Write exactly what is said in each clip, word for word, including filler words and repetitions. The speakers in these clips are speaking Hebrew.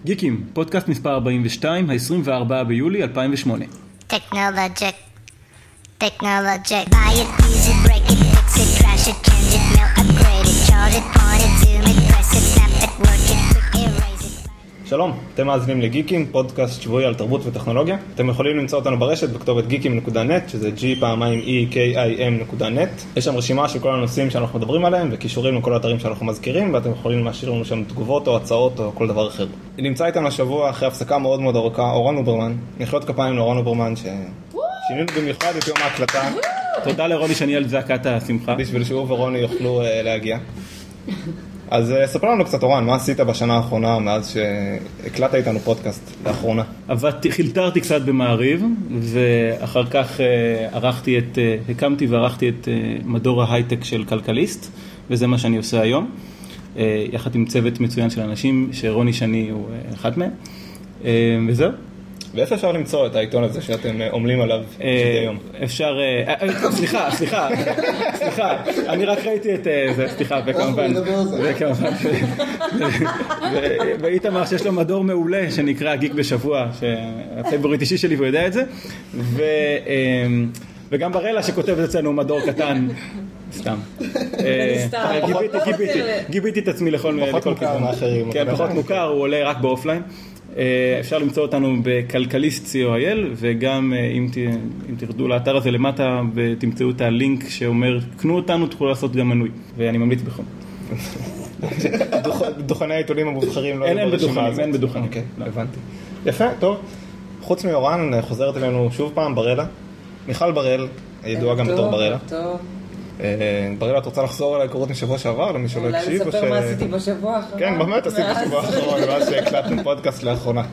גיקים, פודקאסט מספר ארבעים ושתיים, ה-עשרים וארבעה ביולי אלפיים ושמונה. Technologic, technologic. Buy it, use it, break it, fix it, crash it, change it, mail, upgrade it, chart it, point it, zoom it, press it, snap it, work it, quick erase it. שלום, אתם מאזינים לגיקים, פודקאסט שבועי על תרבות וטכנולוגיה. אתם יכולים למצוא אותנו ברשת בכתובת גיקים נקודה נט, שזה G פעמיים E K I M נקודה נט. יש שם רשימה של כל הנושאים שאנחנו מדברים עליהם, וקישורים לכל האתרים שאנחנו מזכירים, ואתם יכולים להשאיר לנו שם תגובות או הצעות או כל דבר אחר. נמצא איתנו השבוע אחרי הפסקה מאוד מאוד ארוכה, אורן אוברמן. מחיאות כפיים לאורן אוברמן, ששינינו במיוחד את יום ההקלטה. תודה לרוני שאני על זעקת השמחה. בשביל שהוא ורוני יוכלו להגיע. אז ספר לנו קצת, אורן, מה עשית בשנה האחרונה מאז שהקלטת איתנו פודקאסט לאחרונה? עבדתי, חילטרתי קצת במעריב, ואחר כך ערכתי את, הקמתי וערכתי את מדור ההייטק של כלכליסט, וזה מה שאני עושה היום, יחד עם צוות מצוין של אנשים, שרוני שני הוא אחד מהם, וזהו. ואיפה אפשר למצוא את העיתון הזה שאתם עומלים עליו היום? אפשר, סליחה, סליחה, סליחה, אני רק ראיתי את זה, סליחה, וכמובן, וכמובן, ואיתמר שיש לו מדור מעולה שנקרא גיק בשבוע, שהפייבוריט אישי שלי והוא יודע את זה, וגם ברלה שכותב את אצלנו מדור קטן, סתם. גיביתי את עצמי לכל כיוון. פחות מוכר מאחרים. כן, פחות מוכר, הוא עולה רק באופליין. אפשר למצוא אותנו בכלכליסט סי או איי אל, וגם אם תרדו לאתר הזה למטה ותמצאו את הלינק שאומר, קנו אותנו, תוכלו לעשות גם מנוי, ואני ממליץ בחום. דוכני העיתונים המובחרים לא... אין בדוכנים, אין בדוכנים. אוקיי, הבנתי. יפה, טוב. חוץ מאורן, חוזרת אלינו שוב פעם ברלה. מיכל ברל, ידועה גם בתור ברלה. טוב. ברלה, את רוצה לחזור על ההיכרות משבוע שעבר, למי שלא הקשיב? אולי לספר מה עשיתי בשבוע האחרון? כן, באמת עשיתי בשבוע האחרון, מאז שהקלטנו פודקאסט לאחרונה.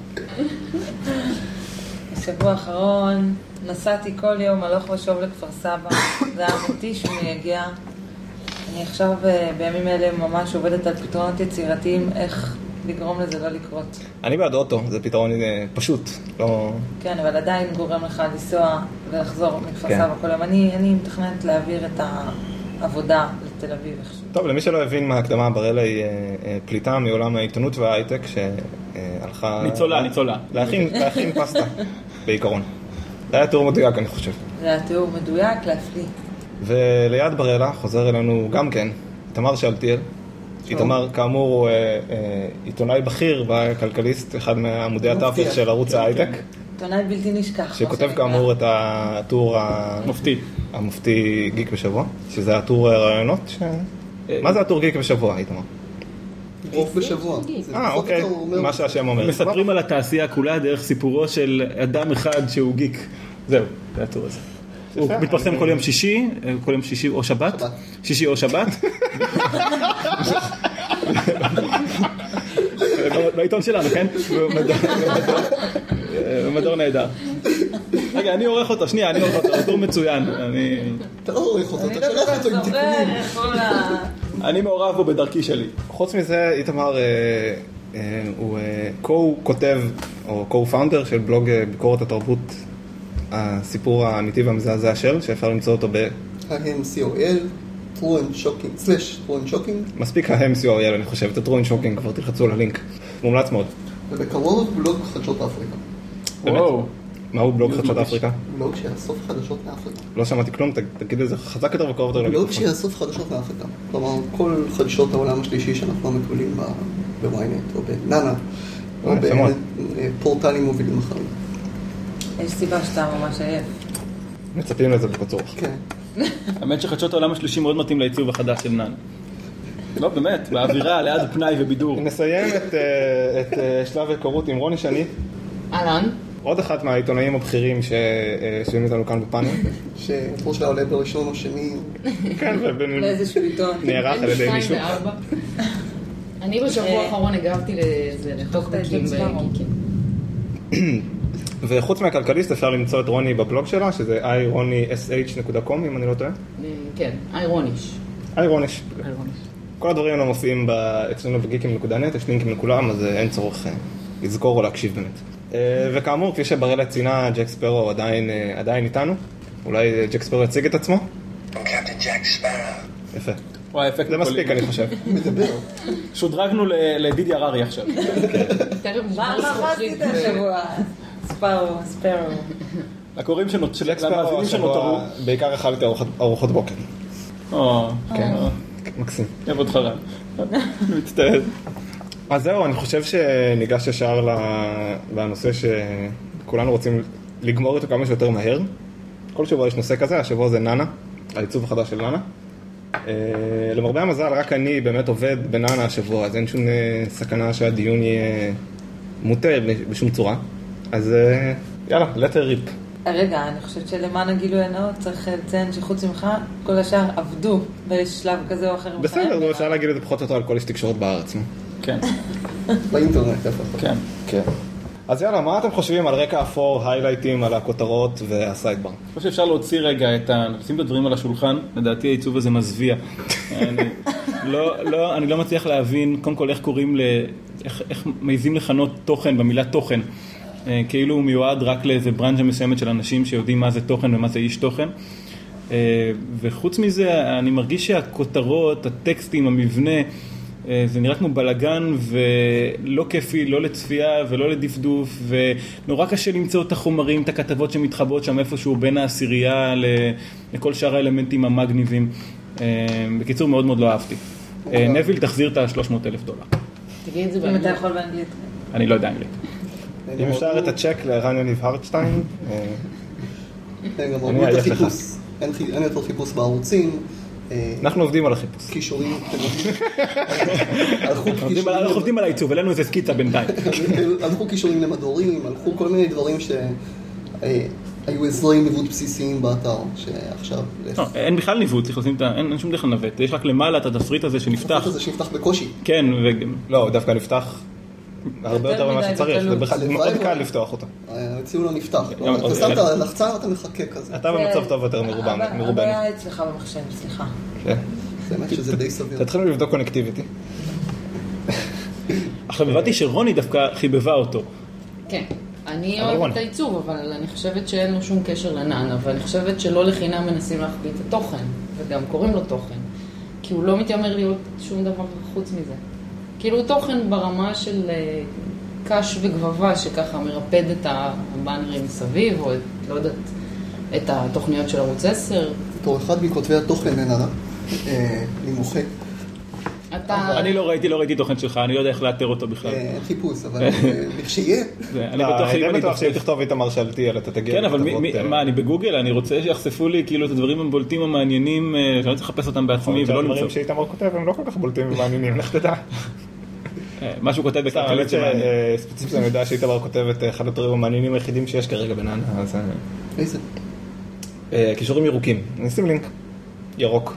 בשבוע האחרון נסעתי כל יום הלוך ושוב לכפר סבא, זה היה מתיש ומייגע. אני עכשיו בימים אלה ממש עובדת על פתרונות יצירתיים, איך לגרום לזה לא לקרות. אני בעד אוטו, זה פתרון פשוט, לא... כן, אבל עדיין גורם לך לנסוע ולחזור מכפר סבא כל יום. אני, אני מתכננת להעביר את העבודה לתל אביב. טוב, למי שלא הבין מההקדמה, ברלה היא פליטה מעולם העיתונות וההייטק שהלכה... ניצולה, ניצולה. להכין, להכין פסטה, בעיקרון. זה היה תיאור מדויק, אני חושב. זה היה תיאור מדויק, להפליא. וליד ברלה חוזר אלינו גם כן, איתמר שאלתיאל. איתמר, כאמור, הוא עיתונאי בכיר בכלכליסט, אחד מעמודי התווך של ערוץ ההייטק. עיתונאי בלתי נשכח. שכותב כאמור את הטור המופתי. המופתי גיק בשבוע, שזה הטור רעיונות. מה זה הטור גיק בשבוע, איתמר? רוב בשבוע. אה, אוקיי, מה שהשם אומר. מספרים על התעשייה כולה דרך סיפורו של אדם אחד שהוא גיק. זהו, זה הטור הזה. הוא מתפרסם כל יום שישי, כל יום שישי או שבת, שישי או שבת. בעיתון שלנו, כן? במדור נהדר. רגע, אני עורך אותו, שנייה, אני עורך אותו, אותו מצוין. אתה לא עורך אותו, אתה שולח אותו עם תיקונים. אני מעורב בו בדרכי שלי. חוץ מזה, איתמר הוא co-כותב או co-founder של בלוג ביקורת התרבות, הסיפור האמיתי והמזעזע של, שאפשר למצוא אותו ב... ה-M C O L, True and Shocking, slash True and Shocking. מספיק ה-M C O L, אני חושב, את ה-True and Shocking, כבר תלחצו ללינק. מומלץ מאוד. ובקרוב בלוג חדשות אפריקה. וואו. מהו בלוג חדשות אפריקה? בלוג שיאסוף חדשות מאפריקה. לא שמעתי כלום, תגיד את זה חזק יותר וקרוב יותר. בלוג שיאסוף חדשות מאפריקה. כלומר, כל חדשות העולם השלישי שאנחנו מקבלים ב-ynet או בנאנה, או בפורטלים מובילים אחרים. יש סיבה שאתה ממש עייף. מצפים לזה בקצור. כן. האמת שחדשות העולם השלישי מאוד מתאים לעיצוב החדש של נאנה. לא, באמת, באווירה, ליד פנאי ובידור. נסיים את שלב ההיכרות עם רוני שני. אהלן. עוד אחת מהעיתונאים הבכירים שיושבים איתנו כאן בפאנל. שפה שלה עולה בראשון או שני. כן, לאיזשהו עיתון. נערך על ידי מישהו. אני בשבוע האחרון הגבתי לזה, לתוך גיקים וגיקים. וחוץ מהכלכליסט אפשר למצוא את רוני בבלוג שלה, שזה איי רוני אס אייץ' נקודה קום, אם אני לא טועה. כן, איירוניש. איירוניש. כל הדברים האלה מופיעים אצלנו בגיקים נקודה נט, יש לינקים לכולם, אז אין צורך לזכור או להקשיב באמת. וכאמור, כפי שברלה ציינה, ג'ק ספרו עדיין איתנו. אולי ג'ק ספרו יציג את עצמו? יפה. וואי, אפקט זה מספיק, אני חושב. מדבר. שודרגנו לדידי הררי עכשיו. טרם מה נשבר מה עשית השבוע? ספארו, ספארו. הקוראים שנותרו, למאזינים שנותרו. בעיקר אכלתי ארוחות בוקר. או, כן, מקסים. אוהב אותך רע. מצטער. אז זהו, אני חושב שניגש ישר לנושא שכולנו רוצים לגמור אותו כמה שיותר מהר. כל שבוע יש נושא כזה, השבוע זה נאנה, העיצוב החדש של נאנה. למרבה המזל, רק אני באמת עובד בנאנה השבוע, אז אין שום סכנה שהדיון יהיה מוטה בשום צורה. אז יאללה, let her rip. רגע, אני חושבת שלמען הגילוי הנאות צריך לציין שחוץ ממך, כל השאר עבדו בשלב כזה או אחר. בסדר, זו אפשר להגיד את זה פחות או יותר על כל איש תקשורת בארץ. כן. באינטרנט, איפה. כן. כן. אז יאללה, מה אתם חושבים על רקע אפור, היילייטים, על הכותרות והסיידבר? אני חושב שאפשר להוציא רגע את ה... לשים את הדברים על השולחן, לדעתי העיצוב הזה מזוויע. אני לא, לא, אני לא מצליח להבין, קודם כל איך קוראים ל... איך, איך מעיזים לכנות תוכן במילה תוכן. כאילו הוא מיועד רק לאיזה ברנז'ה מסוימת של אנשים שיודעים מה זה תוכן ומה זה איש תוכן. וחוץ מזה, אני מרגיש שהכותרות, הטקסטים, המבנה, זה נראה כמו בלגן ולא כיפי, לא לצפייה ולא לדפדוף, ונורא קשה למצוא את החומרים, את הכתבות שמתחבאות שם איפשהו בין העשירייה לכל שאר האלמנטים המגניבים. בקיצור, מאוד מאוד לא אהבתי. נביל, תחזיר את ה-שלוש מאות אלף דולר. תגיד את זה אם באנגלית. אתה יכול באנגלית. אני לא יודע אנגלית. אם אפשר את הצ'ק לערן יניב הרטשטיין. אין גם אמרו את החיפוש. אין יותר חיפוש בערוצים. אנחנו עובדים על החיפוש. קישורים. אנחנו עובדים על העיצוב, אלינו איזה סקיצה בינתיים. הלכו קישורים למדורים, הלכו כל מיני דברים שהיו עזרי ניווט בסיסיים באתר, שעכשיו... אין בכלל ניווט, אין שום דרך לנווט. יש רק למעלה את התפריט הזה שנפתח. התפריט הזה שנפתח בקושי. כן, לא, דווקא נפתח הרבה יותר ממה שצריך, זה מאוד קל לפתוח אותו. הציעו לו נפתח. אתה שם את הלחצה ואתה מחכה כזה. אתה במצב טוב יותר מרובנו. הבעיה אצלך במחשב, סליחה. כן. זה באמת שזה די סביר. תתחילו לבדוק קונקטיביטי. עכשיו הבאתי שרוני דווקא חיבבה אותו. כן, אני אוהבת את העיצוב, אבל אני חושבת שאין לו שום קשר לנאנה, ואני חושבת שלא לחינם מנסים להחביא את התוכן, וגם קוראים לו תוכן, כי הוא לא מתיימר להיות שום דבר חוץ מזה. כאילו תוכן ברמה של קש וגבבה, שככה מרפד את הבאנרים מסביב, או את, לא יודעת, את התוכניות של ערוץ עשר. בתור אחד מכותבי התוכן לנאנה, אני מוחה. אני לא ראיתי, לא ראיתי תוכן שלך, אני לא יודע איך לאתר אותו בכלל. אין חיפוש, אבל כשיהיה. אני בטוח אם אני תחשב, תכתוב את המר שאלתי, אתה תגיע. כן, אבל מה, אני בגוגל, אני רוצה שיחשפו לי כאילו את הדברים הבולטים המעניינים, שאני צריך לחפש אותם בעצמי ולא למצוא. הדברים שאיתמר כותב הם לא כל כך בולטים ומעניינים, לך תדע. מה שהוא כותב בכלכלית שמעניין. ספציפית אני יודע שאיתמר כותב את אחד הדברים המעניינים היחידים שיש כרגע בנאנה. איזה? קישורים ירוקים. נשים לינק. ירוק.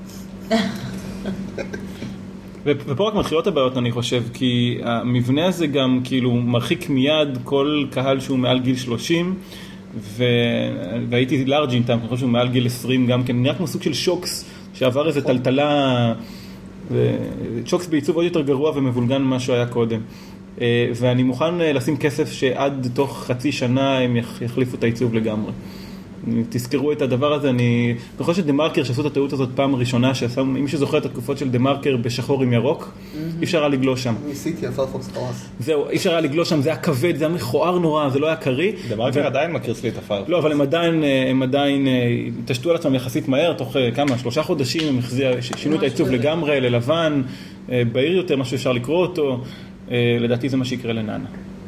ופה רק מתחילות הבעיות אני חושב, כי המבנה הזה גם כאילו מרחיק מיד כל קהל שהוא מעל גיל שלושים, והייתי לארג' איתם, אני חושב שהוא מעל גיל עשרים גם כן, נראה כמו סוג של שוקס שעבר איזה טלטלה, שוקס בעיצוב עוד יותר גרוע ומבולגן ממה שהוא היה קודם. ואני מוכן לשים כסף שעד תוך חצי שנה הם יחליפו את העיצוב לגמרי. תזכרו את הדבר הזה, אני חושב שדמרקר שעשו את הטעות הזאת פעם ראשונה, שעשו, אם שזוכר את התקופות של דמרקר בשחור עם ירוק, אי אפשר היה לגלוש שם. ניסיתי, הפרפוקס קרס. זהו, אי אפשר היה לגלוש שם, זה היה כבד, זה היה מכוער נורא, זה לא היה קרי. דמרקר עדיין מקריס לי את הפרפוקס. לא, אבל הם עדיין, הם עדיין התעשתו על עצמם יחסית מהר, תוך כמה, שלושה חודשים, הם שינו את העיצוב לגמרי, ללבן, בהיר יותר, משהו אפשר לקרוא אותו, לדעתי זה מה שיקרה לנאנה.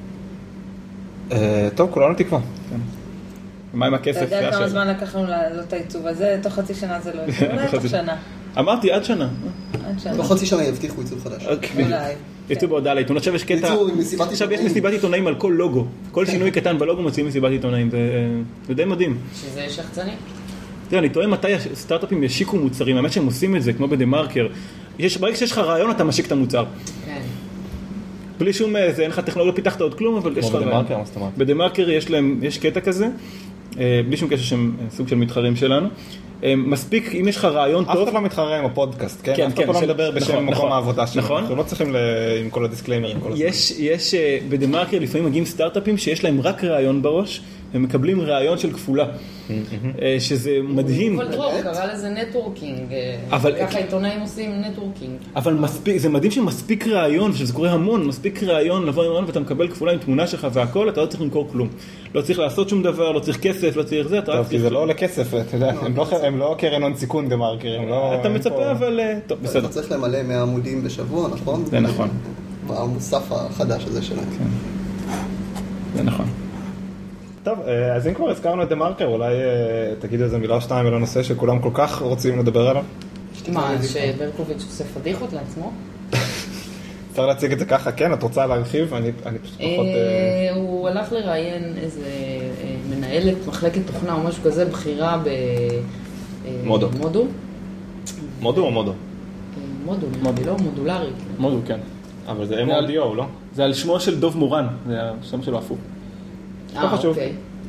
טוב, כולנו תקווה. מה עם הכסף? אתה יודע כמה זמן לקח לנו לעלות את העיצוב הזה? תוך חצי שנה זה לא יקרה, אולי תוך שנה. אמרתי, עד שנה. עד שנה. תוך חצי שנה יבטיחו עיצוב חדש. אולי. עיצוב בהודעה לעיתון. עכשיו יש קטע... עכשיו יש מסיבת עיתונאים על כל לוגו. כל שינוי קטן בלוגו מוציאים מסיבת עיתונאים. זה די מדהים. שזה שחצני? תראה, אני טועה מתי סטארט-אפים ישיקו מוצרים. האמת שהם עושים את זה, כמו בדמרקר. ברגע שיש לך רעיון, אתה משיק את המוצר. כן. בלי שום, אין לך טכנולוגיה, פיתחת עוד כלום, אבל יש לך רעיון. בדמרקר יש להם, יש קטע כזה. בלי שום קשר שהם סוג של מתחרים שלנו. מספיק, אם יש לך רעיון טוב... אף אחד לא מתחרה עם הפודקאסט, כן? כן, אף אחד לא מדבר בשם מקום העבודה שלנו. נכון. אנחנו לא צריכים עם כל הדיסקליימרים כל הזמן. יש, יש, בדמרקר לפעמים מגיעים סטארט-אפים שיש להם רק רעיון בראש, הם מקבלים רעיון של כפולה, שזה מדהים. אבל דרור, קרא לזה נטוורקינג, ככה עיתונאים עושים נטוורקינג. אבל זה מדהים שמספיק רעיון, ושזה קורה המון, מספיק רעיון לבוא עם רעיון, ואתה מקבל כפולה עם תמונה שלך והכל, אתה לא צריך למכור כלום. לא צריך לעשות שום דבר, לא צריך כסף, לא צריך זה. טוב, כי זה לא עולה כסף, אתה יודע, הם לא קרן הון סיכון דה מרקר, אתה מצפה, אבל טוב, בסדר. אתה צריך למלא מאה עמודים בשבוע, נכון? זה נכון. המוסף החדש הזה שלהם. זה נכון. טוב, אז אם כבר הזכרנו את דה מרקר, אולי תגידו איזה מילה או שתיים על הנושא שכולם כל כך רוצים לדבר עליו? מה, שברקוביץ' עושה פדיחות לעצמו? אפשר להציג את זה ככה, כן? את רוצה להרחיב? אני פשוט פחות... הוא הלך לראיין איזה מנהלת מחלקת תוכנה או משהו כזה, בחירה במודו. מודו? מודו או מודו? מודו, לא מודולרי. מודו, כן. אבל זה אם או די או, לא? זה על שמו של דוב מורן, זה השם שלו הפוך. אה, אוקיי.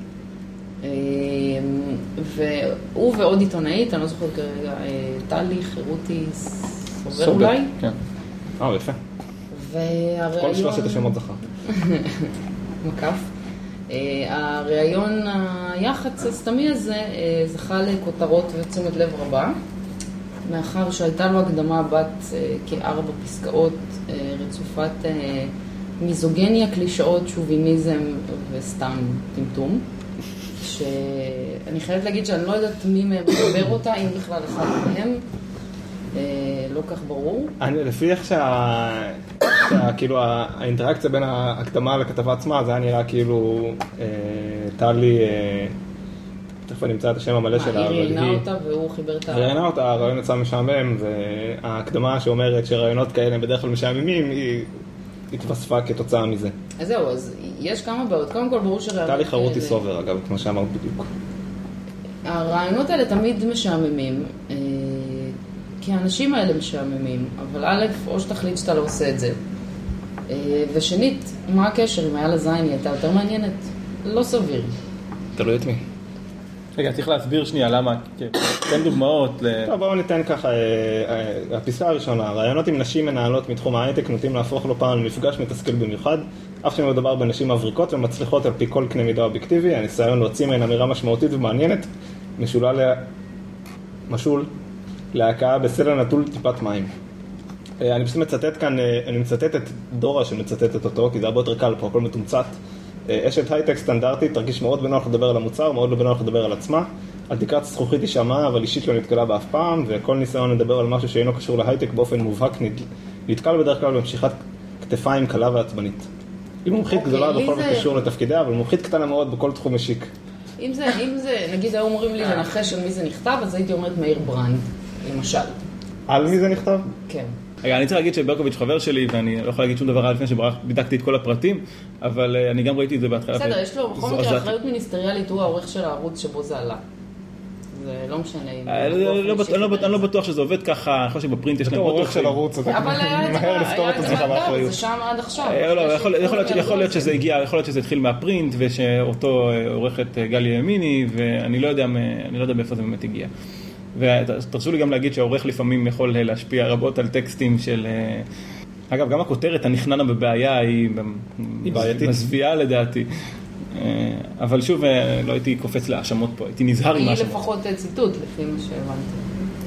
והוא ועוד עיתונאית, אני לא זוכרת כרגע, טלי, חירותי, סובר אולי? כן. אה, יפה. והראיון... כל שלושת השמות זכה. מקף. הראיון היח"צ הסתמי הזה זכה לכותרות ותשומת לב רבה, מאחר שהייתה לו הקדמה בת כארבע פסקאות רצופת מיזוגניה, קלישאות, שוביניזם וסתם טמטום, שאני חייבת להגיד שאני לא יודעת מי מהם מדבר אותה, אם בכלל אחד מהם, לא כך ברור. אני, לפי איך שה... כאילו האינטראקציה בין ההקדמה לכתבה עצמה, זה היה נראה כאילו טלי, תכף אני אמצא את השם המלא שלה. היא ראיינה אותה והוא חיבר את ה... היא ראיינה אותה, הרעיון יצא משעמם, וההקדמה שאומרת שרעיונות כאלה הם בדרך כלל משעממים, היא התווספה כתוצאה מזה. אז זהו, אז יש כמה בעיות. קודם כל ברור שרעיונות... טלי חירותי סובר, אגב, כמו שאמרת בדיוק. הרעיונות האלה תמיד משעממים, כי האנשים האלה משעממים, אבל א', או שתחליט שאתה לא עושה את זה. ושנית, מה הקשר? אם היה לה זין, היא הייתה יותר מעניינת? לא סביר. תלוי את מי. רגע, צריך להסביר שנייה למה, תן דוגמאות. טוב, בואו ניתן ככה, הפסקה הראשונה, רעיונות עם נשים מנהלות מתחום ההייטק נוטים להפוך לא פעם למפגש מתסכל במיוחד, אף שמדובר בנשים מבריקות ומצליחות על פי כל קנה מידה אובייקטיבי, הניסיון להוציא מהן אמירה משמעותית ומעניינת, משולה ל... משול להקעה בסלע נטול טיפת מים. אני פשוט מצטט כאן, אני מצטט את דורה שמצטטת אותו, כי זה הרבה יותר קל פה, הכל מתומצת. אשת הייטק סטנדרטית, תרגיש מאוד בנוח לדבר על המוצר, מאוד לא בנוח לדבר על עצמה. על תקרת זכוכית היא שמעה, אבל אישית לא נתקלה באף פעם, וכל ניסיון לדבר על משהו שאינו קשור להייטק באופן מובהק נתקל בדרך כלל במשיכת כתפיים קלה ועצבנית. היא מומחית גדולה בכל מה קשור לתפקידיה, אבל מומחית קטנה מאוד בכל תחום משיק. אם זה, אם זה, נגיד היו אומרים לי לנחש על מי זה נכתב, אז הייתי אומרת מאיר ברנד, למשל. על מי זה נכתב? כן. רגע, אני צריך להגיד שברקוביץ' חבר שלי, ואני לא יכול להגיד שום דבר לפני שבדקתי את כל הפרטים, אבל אני גם ראיתי את זה בהתחלה. בסדר, יש לו בכל מקרה אחריות מיניסטריאלית, הוא העורך של הערוץ שבו זה עלה. זה לא משנה. אני לא בטוח שזה עובד ככה, אני חושב שבפרינט יש להם אותו עורך של ערוץ, אתה מהר לפתור את עצמך באחריות. זה שם עד עכשיו. יכול להיות שזה הגיע, יכול להיות שזה התחיל מהפרינט, ושאותו עורכת גלי ימיני, ואני לא יודע מאיפה זה באמת הגיע. ותרשו לי גם להגיד שהעורך לפעמים יכול להשפיע רבות על טקסטים של... אגב, גם הכותרת, הנכננה בבעיה, היא בעייתית. מזוויעה לדעתי. אבל שוב, לא הייתי קופץ להאשמות פה, הייתי נזהר עם האשמות. היא לפחות ציטוט, לפי מה שהבנתי.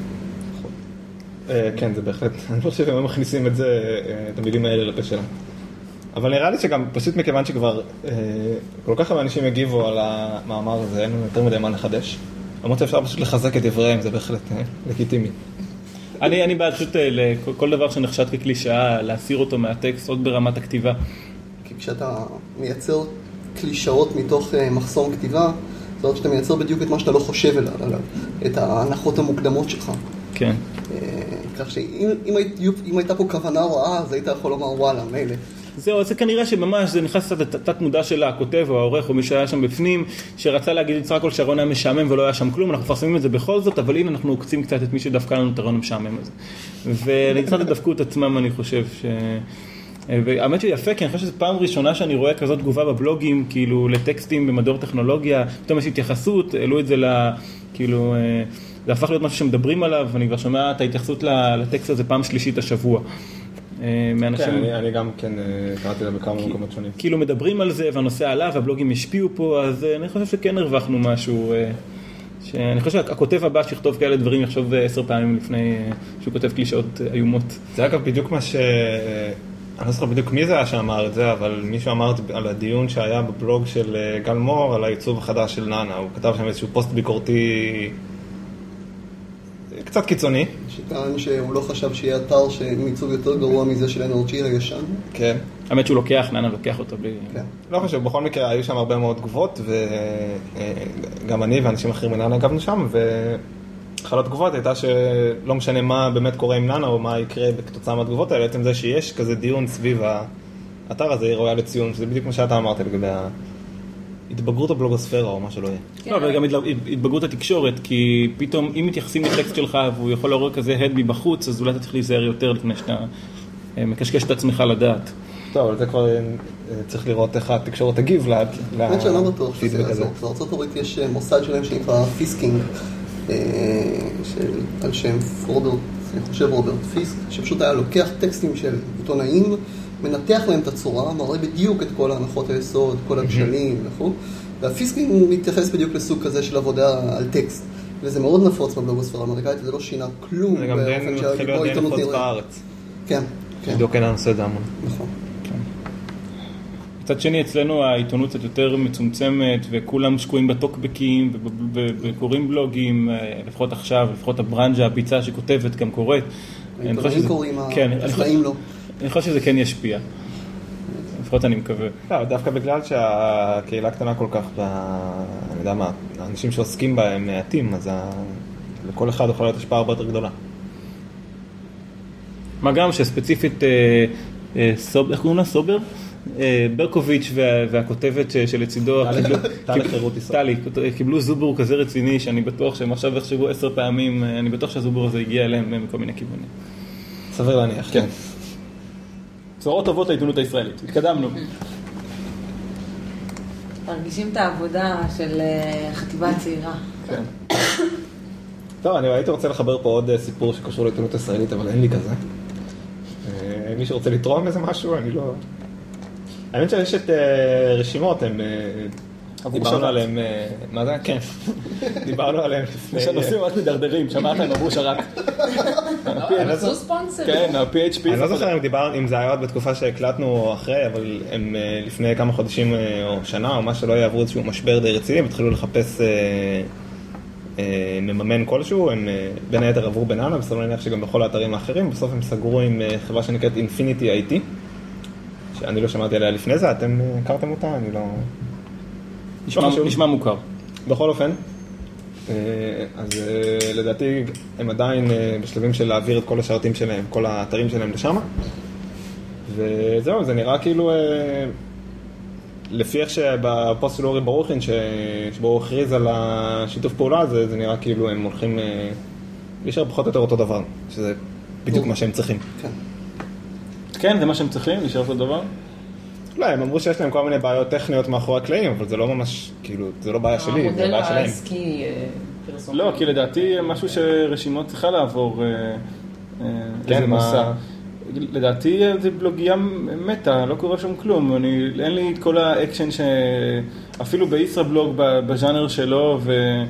כן, זה בהחלט. אני לא חושב שהם מכניסים את זה, את המילים האלה לפה שלה. אבל נראה לי שגם, פשוט מכיוון שכבר כל כך הרבה אנשים הגיבו על המאמר הזה, אין לנו יותר מדי מה לחדש. למרות שאפשר פשוט לחזק את דבריהם, זה בהחלט לגיטימי. אני, אני בעד פשוט לכל דבר שנחשד כקלישאה, להסיר אותו מהטקסט, עוד ברמת הכתיבה. כי כשאתה מייצר קלישאות מתוך מחסום כתיבה, זאת אומרת שאתה מייצר בדיוק את מה שאתה לא חושב עליו, את ההנחות המוקדמות שלך. כן. כך שאם אם הייתה פה כוונה רעה, אז היית יכול לומר וואלה, מילא. זהו, זה כנראה שממש זה נכנס לתת מודע של הכותב או העורך או מי שהיה שם בפנים, שרצה להגיד את סך הכל שהרעיון היה משעמם ולא היה שם כלום, אנחנו מפרסמים את זה בכל זאת, אבל הנה אנחנו עוקצים קצת את מי שדווקא לנו את הרעיון המשעמם הזה. וקצת דווקא את עצמם אני חושב ש... והאמת שיפה, כי אני חושב שזו פעם ראשונה שאני רואה כזאת תגובה בבלוגים, כאילו לטקסטים במדור טכנולוגיה, פתאום יש התייחסות, העלו את זה ל... כאילו... זה הפך להיות משהו שמדברים עליו, ואני כבר שומע את ההתייחסות לטקסט הזה פעם שלישית השבוע. מאנשים... כן, אני, אני גם כן קראתי לה בכמה מקומות שונים. כאילו מדברים על זה והנושא עלה והבלוגים השפיעו פה, אז אני חושב שכן הרווחנו משהו, שאני חושב שהכותב הבא שיכתוב כאלה דברים יחשוב עשר פעמים לפני שהוא כותב קלישאות איומות. זה אגב בדיוק מה ש... אני לא זוכר בדיוק מי זה היה שאמר את זה, אבל מישהו אמר על הדיון שהיה בבלוג של גל מור על העיצוב החדש של נאנה, הוא כתב שם איזשהו פוסט ביקורתי קצת קיצוני. שטען שהוא לא חשב שיהיה אתר עם עיצוב יותר גרוע מזה של אן אר ג'י הישן. כן. האמת שהוא לוקח, נאנה לוקח אותו בלי... כן. לא חושב, בכל מקרה היו שם הרבה מאוד תגובות, וגם אני ואנשים אחרים מנאנה הגבנו שם, ואחת התגובות הייתה שלא משנה מה באמת קורה עם נאנה, או מה יקרה כתוצאה מהתגובות האלה, בעצם זה שיש כזה דיון סביב האתר הזה, היא ראויה לציון, שזה בדיוק מה שאתה אמרת לגבי התבגרות הבלוגוספירה או מה שלא יהיה. לא, אבל גם התבגרות התקשורת, כי פתאום אם מתייחסים לטקסט שלך והוא יכול לעורר כזה הד מבחוץ, אז אולי אתה צריך להיזהר יותר לפני שאתה מקשקש את עצמך לדעת. טוב, אבל זה כבר צריך לראות איך התקשורת תגיב לפידבק הזה. האמת שאני לא בטוח שזה יעזור. בארצות הברית יש מוסד שלהם שנקרא פיסקינג, על שם רוברט, אני חושב רוברט פיסק, שפשוט היה לוקח טקסטים של עיתונאים, מנתח להם את הצורה, מראה בדיוק את כל ההנחות היסוד, כל הכשלים וכו'. והפיסקינג מתייחס בדיוק לסוג כזה של עבודה על טקסט. וזה מאוד נפוץ בבלוגוספירה האמריקאית, זה לא שינה כלום. זה גם מתחיל להיות די נפוץ בארץ. כן, כן. בדיוק אין הנושא זה המון. נכון. מצד שני, אצלנו העיתונות קצת יותר מצומצמת, וכולם שקועים בטוקבקים וקוראים בלוגים, לפחות עכשיו, לפחות הברנז'ה, הביצה שכותבת גם קוראת. העיתונאים קוראים, העצמאים לא. אני חושב שזה כן ישפיע. לפחות אני מקווה. לא, דווקא בגלל שהקהילה קטנה כל כך, אני יודע מה, האנשים שעוסקים בהם מעטים, אז לכל אחד יכול להיות השפעה הרבה יותר גדולה. מה גם שספציפית, איך קוראים לה? סובר? ברקוביץ' והכותבת שלצידו, טלי, קיבלו זובור כזה רציני שאני בטוח שהם עכשיו יחשבו עשר פעמים, אני בטוח שהזובור הזה הגיע אליהם מכל מיני כיוונים. סביר להניח, כן. בשורות טובות לעיתונות הישראלית, התקדמנו. מרגישים את העבודה של חטיבה הצעירה. כן. טוב, אני הייתי רוצה לחבר פה עוד סיפור שקשור לעיתונות הישראלית, אבל אין לי כזה. מי שרוצה לתרום איזה משהו, אני לא... האמת שיש את רשימות, הם... דיברנו עליהם... מה זה? כן. דיברנו עליהם לפני... יש הנושאים ממש מדרדרים, שמעת הם עברו שרק. הם עשו ספונסר. כן, ה-פי אייץ' פי. אני לא זוכר אם זה היה עוד בתקופה שהקלטנו אחרי, אבל הם לפני כמה חודשים או שנה, או מה שלא יעברו איזשהו משבר די רציני, והתחילו לחפש מממן כלשהו, הם בין היתר עברו בנאנה, בסדר להניח שגם בכל האתרים האחרים, בסוף הם סגרו עם חברה שנקראת Infinity איי טי, שאני לא שמעתי עליה לפני זה, אתם הכרתם אותה? אני לא... נשמע מוכר. בכל אופן, אז לדעתי הם עדיין בשלבים של להעביר את כל השרתים שלהם, כל האתרים שלהם לשם, וזהו, זה נראה כאילו, לפי איך שבפוסט של אורי ברוכין, שבו הוא הכריז על השיתוף פעולה הזה, זה נראה כאילו הם הולכים להישאר פחות או יותר אותו דבר, שזה בדיוק מה שהם צריכים. כן. כן, זה מה שהם צריכים, להישאר אותו דבר? לא, הם אמרו שיש להם כל מיני בעיות טכניות מאחורי הקלעים, אבל זה לא ממש, כאילו, זה לא בעיה שלי, זה בעיה שלהם. המודל העסקי פרסום. לא, כי לדעתי משהו שרשימות צריכה לעבור איזה מסע. לדעתי זה בלוגיה מתה, לא קורה שם כלום. אין לי את כל האקשן שאפילו בישראבלוג בז'אנר שלו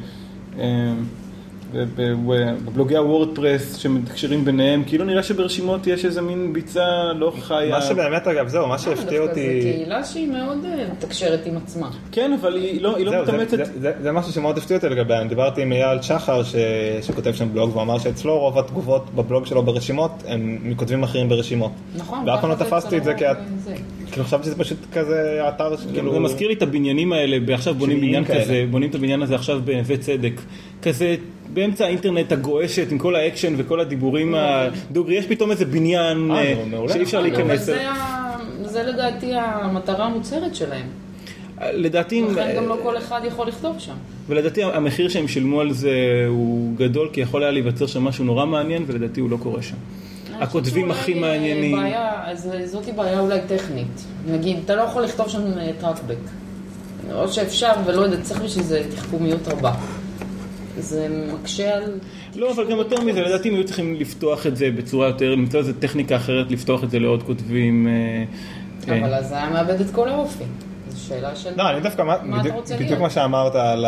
ובבלוגי הוורדפרס שמתקשרים ביניהם, כאילו נראה שברשימות יש איזה מין ביצה לא חיה. מה שבאמת אגב, זהו, מה שהפתיע אותי... זה קהילה שהיא מאוד מתקשרת עם עצמה. כן, אבל היא לא מתאמצת. זה משהו שמאוד הפתיע אותי לגבי, אני דיברתי עם אייל שחר שכותב שם בלוג, והוא אמר שאצלו רוב התגובות בבלוג שלו ברשימות הם מכותבים אחרים ברשימות. נכון. ואף פעם לא תפסתי את זה כי כאילו חשבתי שזה פשוט כזה אתר שכאילו... זה מזכיר לי את הבניינים האלה, עכשיו בונים בניין כזה, בונים את הבניין הזה עכשיו בנווה צדק. כזה באמצע האינטרנט הגועשת עם כל האקשן וכל הדיבורים הדוגרי, יש פתאום איזה בניין שאי אפשר להיכנס. זה לדעתי המטרה המוצהרת שלהם. לדעתי... לכן גם לא כל אחד יכול לכתוב שם. ולדעתי המחיר שהם שילמו על זה הוא גדול, כי יכול היה להיווצר שם משהו נורא מעניין, ולדעתי הוא לא קורה שם. הכותבים הכי מעניינים. אז זאת היא בעיה אולי טכנית. נגיד, אתה לא יכול לכתוב שם טראקבק. או שאפשר, ולא יודע, צריך בשביל זה תחכומיות רבה. זה מקשה על... לא, אבל גם יותר מזה, לדעתי הם היו צריכים לפתוח את זה בצורה יותר, למצוא איזו טכניקה אחרת, לפתוח את זה לעוד כותבים. אבל אז זה היה מאבד את כל האופי. זו שאלה של... לא, אני דווקא, בדיוק מה שאמרת על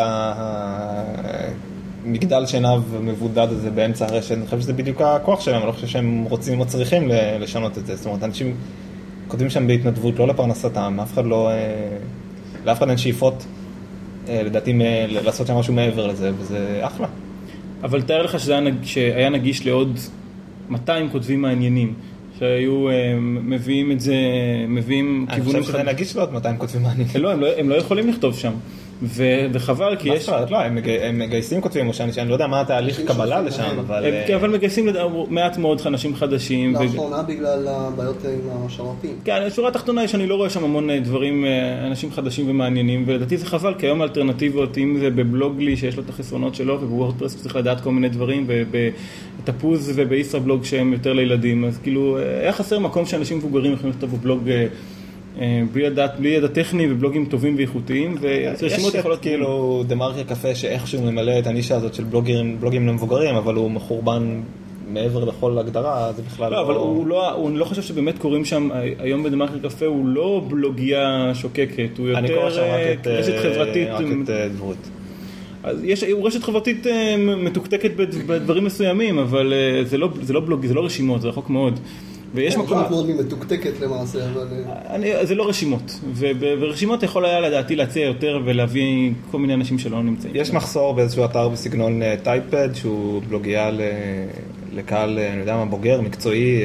המגדל שעיניו מבודד הזה באמצע הרשת, אני חושב שזה בדיוק הכוח שלהם, אני לא חושב שהם רוצים או צריכים לשנות את זה. זאת אומרת, אנשים כותבים שם בהתנדבות, לא לפרנסתם, אף אחד לא... לאף אחד אין שאיפות, לדעתי, לעשות שם משהו מעבר לזה, וזה אחלה. אבל תאר לך שזה היה נגיש לעוד מאתיים כותבים מעניינים, שהיו מביאים את זה, מביאים כיוונים... אני חושב שזה נגיש לעוד מאתיים כותבים מעניינים. לא, הם לא יכולים לכתוב שם. וחבל, כי יש... לא, הם מגייסים כותבים, או שאני לא יודע מה התהליך קבלה לשם, אבל... אבל מגייסים מעט מאוד אנשים חדשים. לאחרונה בגלל הבעיות עם השרתים. כן, השורה התחתונה היא שאני לא רואה שם המון דברים, אנשים חדשים ומעניינים, ולדעתי זה חבל, כי היום האלטרנטיבות, אם זה בבלוגלי שיש לו את החסרונות שלו, ובוורדפרס צריך לדעת כל מיני דברים, ובתפוז ובישראבלוג שהם יותר לילדים, אז כאילו, היה חסר מקום שאנשים מבוגרים יכולים לכתוב בבלוג בלי ידע, בלי ידע טכני ובלוגים טובים ואיכותיים, ורשימות יכולות כאילו דה מרקר קפה שאיכשהו ממלא את הנישה הזאת של בלוגים, בלוגים למבוגרים, אבל הוא מחורבן מעבר לכל הגדרה, זה בכלל לא... לא, אבל הוא לא, הוא לא חושב שבאמת קוראים שם, היום בדה מרקר קפה הוא לא בלוגיה שוקקת, הוא יותר רשת חברתית. רק את דברות. אז יש, הוא רשת חברתית מתוקתקת בדברים מסוימים, אבל זה לא, זה לא בלוג, זה לא רשימות, זה רחוק מאוד. ויש מקום מאוד מתוקתקת למעשה, אבל... זה לא רשימות, וברשימות יכול היה לדעתי להציע יותר ולהביא כל מיני אנשים שלא נמצאים. יש מחסור באיזשהו אתר בסגנון טייפד, שהוא בלוגיה לקהל, אני יודע מה, בוגר, מקצועי.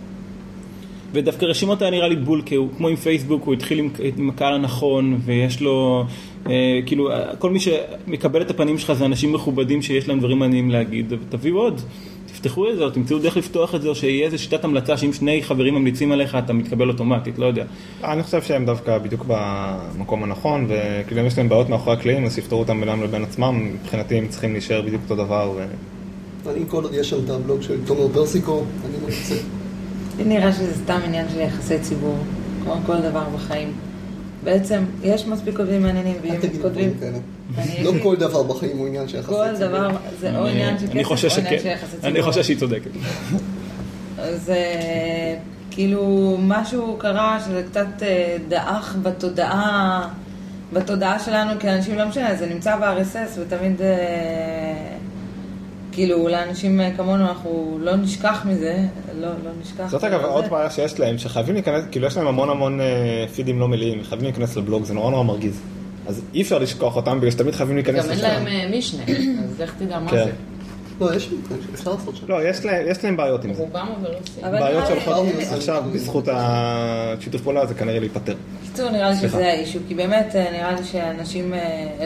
ודווקא רשימות היה נראה לי בול, כי הוא, כמו עם פייסבוק, הוא התחיל עם, עם הקהל הנכון, ויש לו, אה, כאילו, כל מי שמקבל את הפנים שלך זה אנשים מכובדים שיש להם דברים מעניינים להגיד, תביאו עוד. תפתחו את זה, או תמצאו דרך לפתוח את זה, או שיהיה איזו שיטת המלצה שאם שני חברים ממליצים עליך, אתה מתקבל אוטומטית, לא יודע. אני חושב שהם דווקא בדיוק במקום הנכון, וכאילו אם יש להם בעיות מאחורי הקלעים, אז יפתרו אותם בינם לבין עצמם, מבחינתי הם צריכים להישאר בדיוק אותו דבר. ו... אני כל עוד יש שם את הבלוג של תומר פרסיקו, אני מרצה. נראה שזה סתם עניין של יחסי ציבור, כמו כל דבר בחיים. בעצם, יש מספיק כותבים מעניינים, ואם כותבים... לא כל דבר בחיים הוא עניין של יחסי ציבור. כל דבר זה או עניין של כסף או עניין של יחסי ציבור. אני חושב שהיא צודקת. אז כאילו משהו קרה שזה קצת דאח בתודעה, בתודעה שלנו כאנשים, לא משנה, זה נמצא ב-אר אס אס ותמיד... כאילו, לאנשים כמונו אנחנו לא נשכח מזה, לא, לא נשכח. זאת אגב, עוד בעיה שיש להם, שחייבים להיכנס, כאילו יש להם המון המון פידים לא מלאים, חייבים להיכנס לבלוג, זה נורא נורא מרגיז. אז אי אפשר לשכוח אותם, בגלל שתמיד חייבים להיכנס לשם. גם אין להם משנה, אז איך תדע מה זה. לא, יש אפשר לעשות שם. לא, יש להם בעיות עם זה. רובם עוברים. בעיות שלך עכשיו, בזכות השיתוף פעולה, זה כנראה להיפטר. קיצור, נראה לי שזה האישו, כי באמת נראה לי שאנשים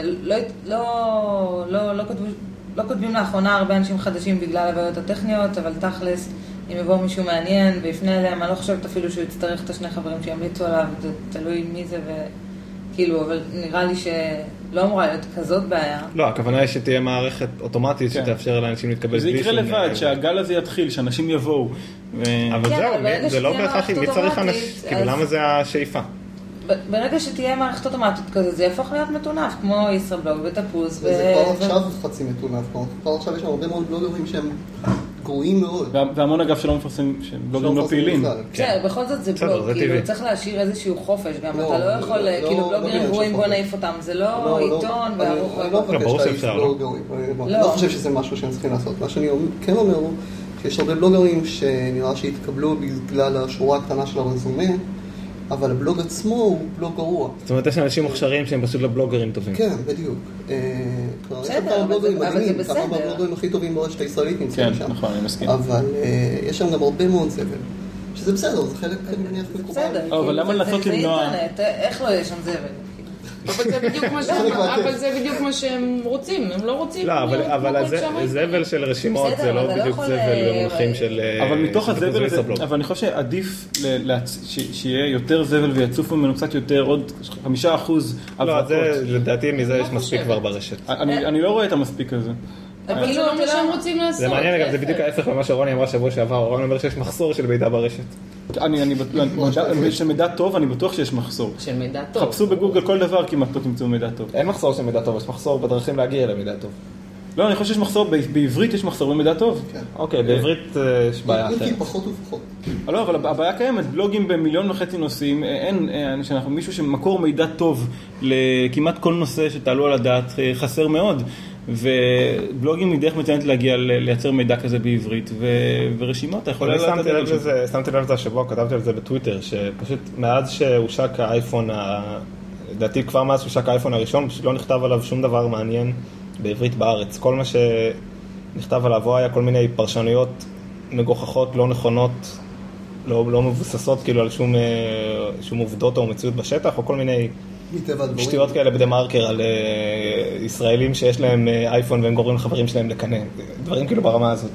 לא כתבו... לא כותבים לאחרונה הרבה אנשים חדשים בגלל הבעיות הטכניות, אבל תכלס, אם יבוא מישהו מעניין ויפנה אליהם, אני לא חושבת אפילו שהוא יצטרך את השני חברים שימליצו עליו, זה תלוי מי זה, וכאילו, אבל נראה לי שלא אמורה להיות כזאת בעיה. לא, הכוונה היא שתהיה מערכת אוטומטית שתאפשר לאנשים להתקבל זה יקרה לבד, שהגל הזה יתחיל, שאנשים יבואו. אבל זהו, זה לא בהכרח, מי צריך אנשים, כאילו למה זה השאיפה? ברגע שתהיה מערכת אוטומטית כזה, זה יהפוך להיות מטונף, כמו ישראבלוג ותפוז. זה כבר עכשיו חצי מטונף, כבר עכשיו יש הרבה מאוד בלוגרים שהם גרועים מאוד. והמון אגב שלא מפרסמים, שהם בלוגרים לא פעילים. כן, בכל זאת זה בלוג, כאילו צריך להשאיר איזשהו חופש גם, אתה לא יכול, כאילו בלוגרים גרועים בוא נעיף אותם, זה לא עיתון וערוך. אני לא מבקש להעיף בלוגרים, אני לא חושב שזה משהו שהם צריכים לעשות. מה שאני כן אומר הוא שיש הרבה בלוגרים שנראה שהתקבלו בגלל השורה הקטנה של הרזומה, אבל הבלוג עצמו הוא בלוג גרוע. זאת אומרת, יש אנשים מוכשרים שהם פשוט לבלוגרים טובים. כן, בדיוק. בסדר, אבל זה בסדר. כמה מהבלוגרים הכי טובים ברשת הישראלית נמצאים שם. כן, נכון, אני מסכים. אבל יש שם גם הרבה מאוד זבל. שזה בסדר, זה חלק מניח מקובל. בסדר, אבל למה לנסות למנוע? זה אינטרנט, איך לא יש שם זבל? אבל זה בדיוק מה שהם רוצים, הם לא רוצים. לא, אבל הזבל של רשימות זה לא בדיוק זבל במונחים של... אבל מתוך הזבל הזה, אבל אני חושב שעדיף שיהיה יותר זבל ויצוף ממנו קצת יותר, עוד חמישה אחוז הברקות. לא, לדעתי מזה יש מספיק כבר ברשת. אני לא רואה את המספיק הזה. אבל זה לא מה שהם רוצים לעשות. זה מעניין, אגב, זה בדיוק ההפך ממה שרוני אמרה שבוע שעבר. רוני אומר שיש מחסור של מידע ברשת. של מידע טוב, אני בטוח שיש מחסור. של מידע טוב. חפשו בגוגל כל דבר, כמעט לא תמצאו מידע טוב. אין מחסור של מידע טוב, יש מחסור בדרכים להגיע למידע טוב. לא, אני חושב שיש מחסור, בעברית יש מחסור במידע טוב. אוקיי, בעברית יש בעיה אחרת. אם כי פחות ופחות. לא, אבל הבעיה קיימת, בלוגים במיליון וחצי נושאים, אין, שאנחנו מישהו שמקור מידע טוב לכמעט כל נושא שתעלו על הדעת חסר מאוד, ובלוגים היא דרך מציינת להגיע לייצר מידע כזה בעברית, ורשימות, אתה יכול... אני שמתי לב לזה, שמתי לב לזה השבוע, כתבתי על זה בטוויטר, שפשוט מאז שהושק האייפון, לדעתי כבר מאז שהושק האייפון הראשון, פשוט לא נכתב עליו שום דבר מעניין בעברית בארץ. כל מה שנכתב עליו היה כל מיני פרשנויות מגוחכות, לא נכונות, לא, לא מבוססות כאילו על שום, שום עובדות או מציאות בשטח, או כל מיני שטויות כאלה בדה מרקר על uh, ישראלים שיש להם uh, אייפון והם גורמים לחברים שלהם לקנה. דברים כאילו ברמה הזאת.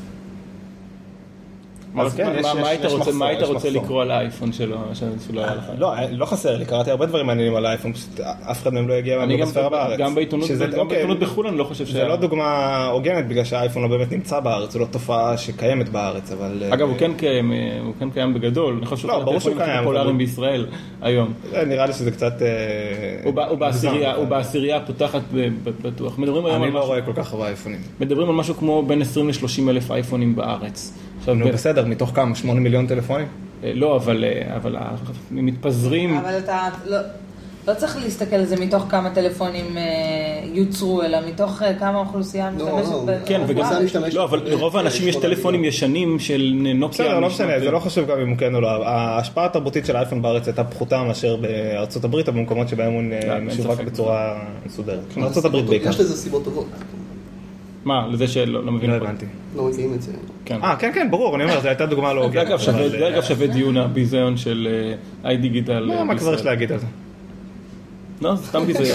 מה היית רוצה לקרוא על האייפון שלו? לא, לא חסר לי, קראתי הרבה דברים מעניינים על האייפון, פשוט אף אחד מהם לא הגיע מהבספירה בארץ. גם בעיתונות בחו"ל אני לא חושב ש... זה לא דוגמה הוגנת, בגלל שהאייפון לא באמת נמצא בארץ, זה לא תופעה שקיימת בארץ, אבל... אגב, הוא כן קיים בגדול, אני חושב שהוא ברור שהוא קיים. פופולריים בישראל היום. נראה לי שזה קצת... הוא בעשירייה הפותחת בטוח. אני לא רואה כל כך הרבה אייפונים. מדברים על משהו כמו בין עשרים לשלושים אלף אייפונים בארץ. נו, בסדר, מתוך כמה? שמונה מיליון טלפונים? לא, אבל מתפזרים... אבל אתה לא צריך להסתכל על זה מתוך כמה טלפונים יוצרו, אלא מתוך כמה אוכלוסייה משתמשת... כן, וגם... לא, אבל לרוב האנשים יש טלפונים ישנים של נוקיה... בסדר, לא משנה, זה לא חשוב גם אם הוא כן או לא. ההשפעה התרבותית של האייפון בארץ הייתה פחותה מאשר בארצות הברית, או במקומות שבהם הוא משווק בצורה מסודרת. ארצות הברית בעיקר. יש לזה סיבות טובות. מה? לזה שלא מבין? לא הבנתי. לא מביאים את זה. אה, כן, כן, ברור, אני אומר, זו הייתה דוגמה לא הוגנת. אגב, שווה דיון הביזיון של איי דיגיטל. מה כבר יש להגיד על זה? לא, זה סתם ביזיון.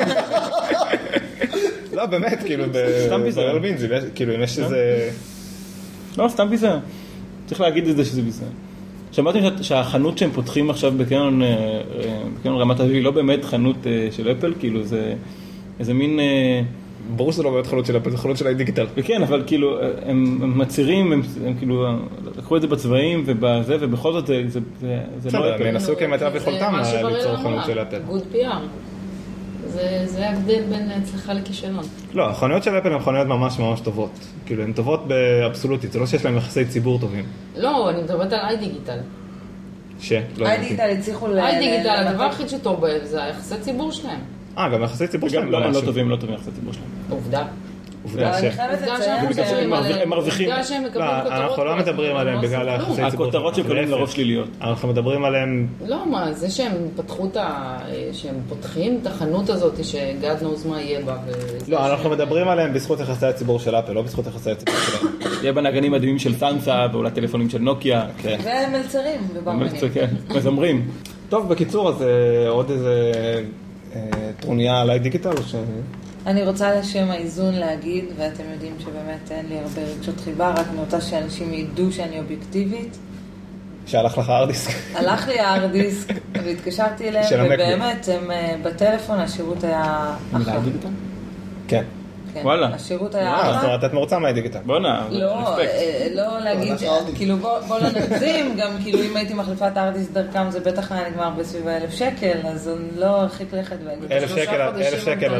לא, באמת, כאילו, ברלבינזי, כאילו, אם יש איזה... לא, סתם ביזיון. צריך להגיד את זה שזה ביזיון. שמעתם שהחנות שהם פותחים עכשיו בקניון רמת אביב היא לא באמת חנות של אפל, כאילו, זה איזה מין... ברור שזה לא באמת חנות של אפל, זה חנות של איי-דיגיטל. וכן, אבל כאילו, הם מצהירים, הם כאילו, לקחו את זה בצבעים ובזה, ובכל זאת זה לא אפל. הם ינסו כמיטב יכולתם ליצור חנות של אפל. גוד פי אר. זה ההבדל בין הצלחה לכישלון. לא, החנויות של אפל הן חנויות ממש ממש טובות. כאילו, הן טובות באבסולוטית, זה לא שיש להם יחסי ציבור טובים. לא, אני מדברת על איי-דיגיטל. ש? איי-דיגיטל הצליחו ל... איי-דיגיטל, הדבר הכי שטוב בהם זה היחסי ציבור שלהם. אה, גם יחסי ציבור שלהם לא משהו. לא טובים, לא טובים יחסי ציבור שלהם. עובדה. עובדה ש... הם מרוויחים. אנחנו לא מדברים עליהם בגלל היחסי ציבור. הכותרות שקוראים לרוב שליליות. אנחנו מדברים עליהם... לא, מה, זה שהם פתחו את ה... שהם פותחים את החנות הזאת שגד נוז מה יהיה בה. לא, אנחנו מדברים עליהם בזכות יחסי הציבור של אפל, לא בזכות יחסי הציבור שלהם. יהיה בנגנים מדהימים של סנסה ואולי טלפונים של נוקיה. ומלצרים וברמנים. מזמרים. טוב, בקיצור, אז עוד איזה טרוניה על איי-דיגיטל או ש... אני רוצה לשם האיזון להגיד, ואתם יודעים שבאמת אין לי הרבה רגשות חיבה, רק אני רוצה שאנשים ידעו שאני אובייקטיבית. שהלך לך הארדיסק. הלך לי הארדיסק, והתקשרתי אליהם, ובאמת, הם בטלפון, השירות היה אחר. כן. וואלה. השירות היה אחר. את מרוצה מהאי-דיגיטל. בוא'נה, לא, לא להגיד, כאילו בוא לא נגזים, גם כאילו אם הייתי מחליפה את הארדיסק דרכם, זה בטח היה נגמר בסביבה אלף שקל, אז אני לא הרחיק לכת ואגיד. אלף שקל, אלף שקל.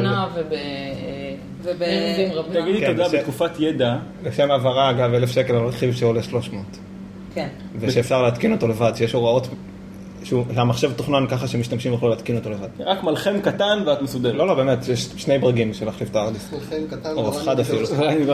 תגידי תודה, בתקופת ידע. לשם העברה, אגב, אלף שקל על רכיב שעולה שלוש מאות. כן. ושאפשר להתקין אותו לבד, שיש הוראות, שהמחשב תוכנן ככה שמשתמשים יכולו להתקין אותו לבד. רק מלחם קטן ואת מסודרת. לא, לא, באמת, יש שני ברגים של להחליף את הארדיסק. מלחם קטן. או אחד אפילו.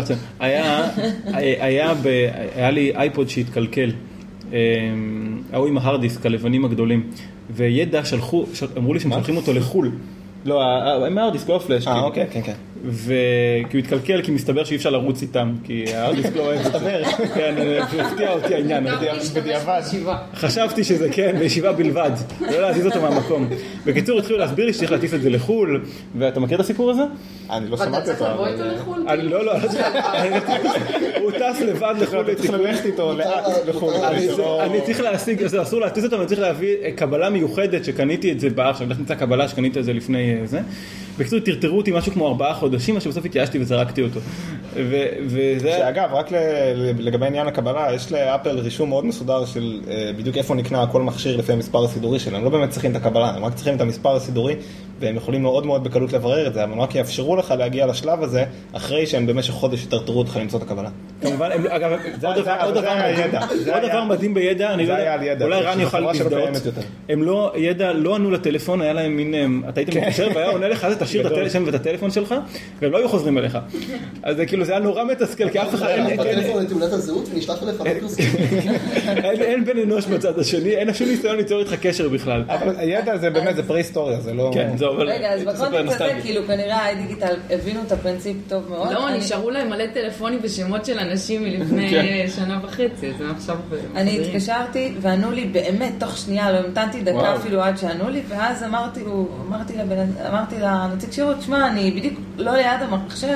היה לי אייפוד שהתקלקל, ההוא עם ההרדיסק, הלבנים הגדולים, וידע שלחו, אמרו לי שהם שולחים אותו לחול. לא, הם הארדיסק, לא פלאש. אה, אוקיי, כן, כן. וכי הוא התקלקל, כי מסתבר שאי אפשר לרוץ איתם, כי הארדיסק לא אוהב מסתבר. כן, הפתיע אותי העניין. בדיעבד. חשבתי שזה כן, בישיבה בלבד. לא להזיז אותו מהמקום. בקיצור, התחילו להסביר לי שצריך להטיס את זה לחול, ואתה מכיר את הסיפור הזה? אני לא שמעתי אותו. אתה צריך לבוא איתו לחול? לא, לא, הוא טס לבד לחול. צריך ללכת איתו לאט לחול. אני צריך להשיג, זה אסור להטיס אותו, אני צריך להביא קבלה מיוחדת שקניתי את זה בארץ, אני נמצא קבלה שקניתי את זה לפני זה. בקיצור, תרתרו אותי משהו כמו ארבעה חודשים, מה שבסוף התייאשתי וזרקתי אותו. שאגב, רק לגבי עניין הקבלה, יש לאפל רישום מאוד מסודר של בדיוק איפה נקנה כל מכשיר לפי המספר הסידורי שלהם. לא באמת צריכים את הקבלה, הם רק צריכים את המספר הסידורי והם יכולים מאוד מאוד בקלות לברר את זה, אבל רק יאפשרו לך להגיע לשלב הזה, אחרי שהם במשך חודש יטרטרו אותך למצוא את הקבלה. כמובן, אגב, עוד דבר מדהים בידע, אני לא יודע, אולי רן יוכל לבדות, הם לא, ידע לא ענו לטלפון, היה להם מין, אתה היית מתקשר והיה עונה לך, אז תשאיר את הטלפון ואת הטלפון שלך, והם לא היו חוזרים אליך. אז כאילו זה היה נורא מתסכל, כי אף אחד... בטלפון את תמונת הזהות ונשלח אליך בפרסום. אין בן אנוש בצד השני, אין שום ניסיון ליצור איתך קשר בכלל. אבל הידע זה באמת, זה פרה-היסטוריה, זה לא... כן, זהו, אבל... רגע, אז בקונטקסט הזה, כאילו, כנראה האי-דיגיטל הבינו את הפרינציפ טוב מאוד. לא, נשארו להם מלא טלפונים ושמות של אנשים מלפני שנה וחצי, אז אני עכשיו... אני התקשרתי וענו לי באמת תוך שנייה, לא המתנתי דקה אפילו עד שענו לי, ואז אמרתי לנציג שירות, שמע, אני בדיוק לא ליד המחשב,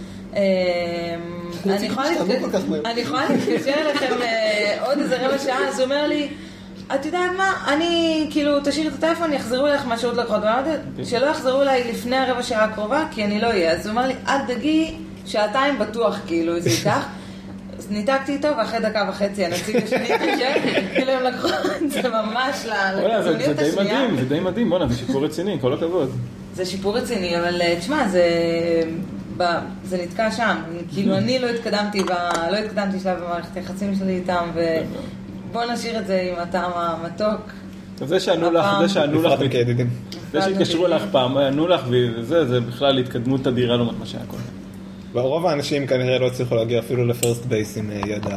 אני יכולה להתקשר אליכם עוד איזה רבע שעה, אז הוא אומר לי, את יודעת מה, אני כאילו תשאיר את הטלפון, יחזרו אליך מהשירות לקרות, ואמרתי שלא יחזרו אליי לפני הרבע שעה הקרובה, כי אני לא אהיה. אז הוא אומר לי, אל דגי, שעתיים בטוח כאילו זה ייקח. אז ניתקתי איתו, ואחרי דקה וחצי הנציג השני התקשר, כאילו הם לקחו את זה ממש לקיצוניות השנייה. זה די מדהים, זה די מדהים, בוא'נה, זה שיפור רציני, כל הכבוד. זה שיפור רציני, אבל תשמע, זה... זה נתקע שם, כאילו אני לא התקדמתי, לא התקדמתי שלב במערכת היחסים שלי איתם, ובוא נשאיר את זה עם הטעם המתוק. זה שענו לך, זה שענו לך, זה שהתקשרו לך פעם, ענו לך, וזה, זה בכלל התקדמות אדירה לעומת מה שהיה קודם. ורוב האנשים כנראה לא הצליחו להגיע אפילו לפרסט בייס עם ידע.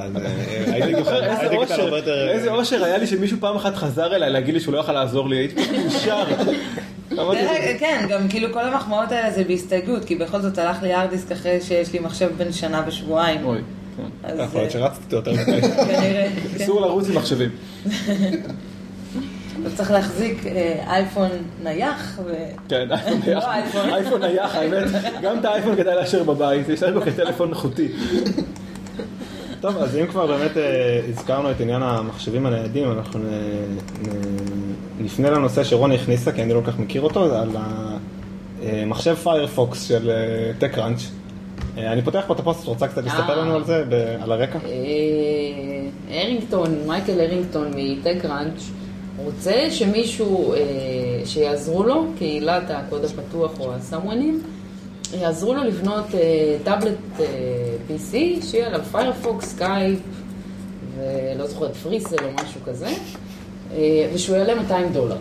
איזה אושר היה לי שמישהו פעם אחת חזר אליי להגיד לי שהוא לא יוכל לעזור לי, הייתי פשוט נשאר. כן, גם כאילו כל המחמאות האלה זה בהסתייגות, כי בכל זאת הלך לי ארדיסק אחרי שיש לי מחשב בין שנה ושבועיים. אוי, כן. יכול להיות שרצתי יותר מדי. כנראה. אסור לרוץ עם מחשבים. אתה צריך להחזיק אייפון נייח. כן, אייפון נייח, האמת. גם את האייפון כדאי לאשר בבית, יש לנו כטלפון נחותי. טוב, אז אם כבר באמת הזכרנו את עניין המחשבים הניידים, אנחנו נפנה לנושא שרון הכניסה, כי אני לא כך מכיר אותו, על המחשב פיירפוקס של TechCrunch. אני פותח פה את הפוסט, את רוצה קצת לספר לנו על זה, על הרקע? הרינגטון, מייקל הרינגטון מ-TechCrunch, רוצה שמישהו שיעזרו לו, קהילת הקוד הפתוח או הסמואנים, יעזרו לו לבנות טאבלט פי סי, שיהיה עליו פיירפוקס, סקייפ, ולא זוכרת פריסל או משהו כזה, ושהוא יעלה מאתיים דולר.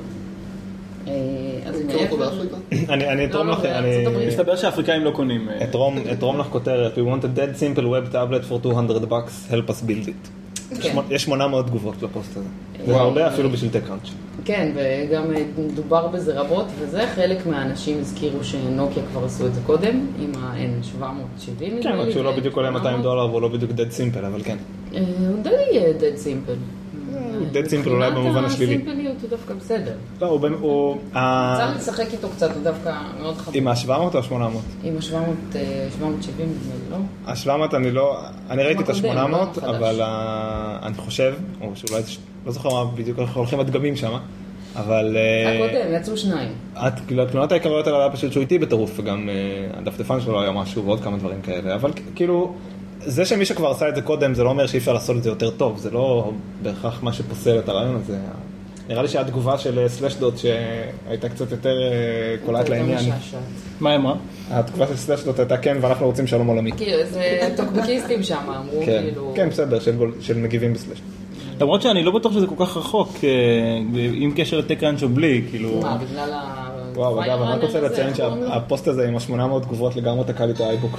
אז מאיפה באפריקה? אני אתרום לך, מסתבר שהאפריקאים לא קונים. אתרום לך כותרת, we want a dead simple web tablet for two hundred bucks, help us build it. יש שמונה מאות תגובות לפוסט הזה. זה הרבה אפילו בשביל TechCrunch. כן, וגם דובר בזה רבות, וזה חלק מהאנשים הזכירו שנוקיה כבר עשו את זה קודם, עם ה-אן שבע מאות שבעים. כן, רק שהוא לא בדיוק עולה מאתיים דולר, והוא לא בדיוק dead simple, אבל כן. הוא די dead simple. dead simple אולי במובן השלילי. הסימפליות הוא דווקא בסדר. לא, הוא... צריך לשחק איתו קצת, הוא דווקא מאוד חבר. עם ה-שבע מאות או ה-שמונה מאות? עם ה-שבע מאות שבעים, לא? ה-שבע מאות אני לא... אני ראיתי את ה-שמונה מאות, אבל אני חושב, או שאולי... לא זוכר מה בדיוק הולכים הדגמים שם, אבל... הקודם, יצאו שניים. התלונות העיקריות עליו היה פשוט שהוא איתי בטירוף, וגם הדפדפן שלו היה משהו ועוד כמה דברים כאלה, אבל כאילו... זה שמי שכבר עשה את זה קודם, זה לא אומר שאי אפשר לעשות את זה יותר טוב, זה לא בהכרח מה שפוסל את הרעיון הזה. נראה לי שהתגובה של סלאשדוט שהייתה קצת יותר קולעת לעניין. מה היא אמרה? התגובה של סלאשדוט הייתה כן, ואנחנו רוצים שלום עולמי. כאילו, זה טוקבקיסטים שם, אמרו כאילו... כן, בסדר, של מגיבים בסלאשדוט. למרות שאני לא בטוח שזה כל כך רחוק, עם קשר לטקראנץ' או בלי, כאילו... מה, בגלל ה... וואו, אגב, אני רק רוצה לציין שהפוסט הזה עם ה-שמונה מאות תגובות לגמרי תקע לי את האייבוק.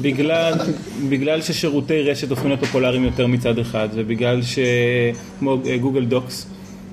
בגלל ששירותי רשת הופכים להיות פופולריים יותר מצד אחד, ובגלל שכמו גוגל דוקס,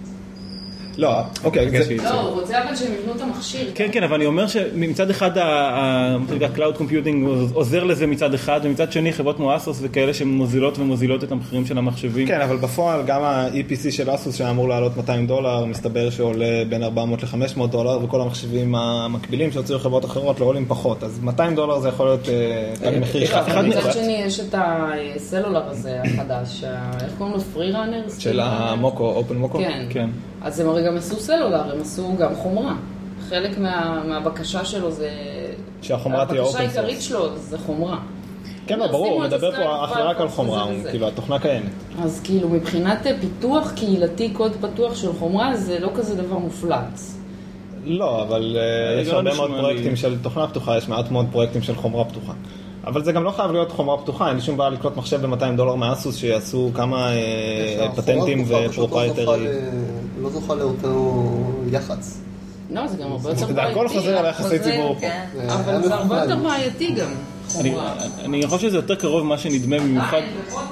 לא, אוקיי. לא, הוא רוצה אבל שהם יבנו את המכשיר. כן, כן, אבל אני אומר שמצד אחד ה-Cloud Computing עוזר לזה מצד אחד, ומצד שני חברות כמו אסוס וכאלה שמוזילות ומוזילות את המחירים של המחשבים. כן, אבל בפועל גם ה-אי פי סי של אסוס שאמור לעלות מאתיים דולר, מסתבר שעולה בין ארבע מאות לחמש מאות דולר, וכל המחשבים המקבילים שהוציאו חברות אחרות לא עולים פחות. אז מאתיים דולר זה יכול להיות מחיר אחד. מצד שני יש את הסלולר הזה החדש, איך קוראים לו? פרי ראנר? של המוקו, אופן מוקו? כן. אז הם הרי גם עשו סלולר, הם עשו גם חומרה. חלק מה, מהבקשה שלו זה... שהחומרה תהיה אופן סורס. הבקשה העיקרית שלו זה חומרה. כן, לא, ברור, הוא מדבר פה אך ורק על חומרה, כאילו, התוכנה קיימת. אז כאילו, מבחינת פיתוח קהילתי, קוד פתוח של חומרה, זה לא כזה דבר מופלץ. לא, אבל יש הרבה מאוד פרויקטים של תוכנה פתוחה, יש מעט מאוד פרויקטים של חומרה פתוחה. אבל זה גם לא חייב להיות חומרה פתוחה, אין לי שום בעיה לקנות מחשב ב-מאתיים דולר מאסוס שיעשו כמה פטנטים ופרופרייטרי. לא זוכה לאותו יח"צ. לא, זה גם הרבה יותר בעייתי. זה הכל חוזר על יחסי ציבור. אבל זה הרבה יותר בעייתי גם. אני חושב שזה יותר קרוב מה שנדמה במיוחד.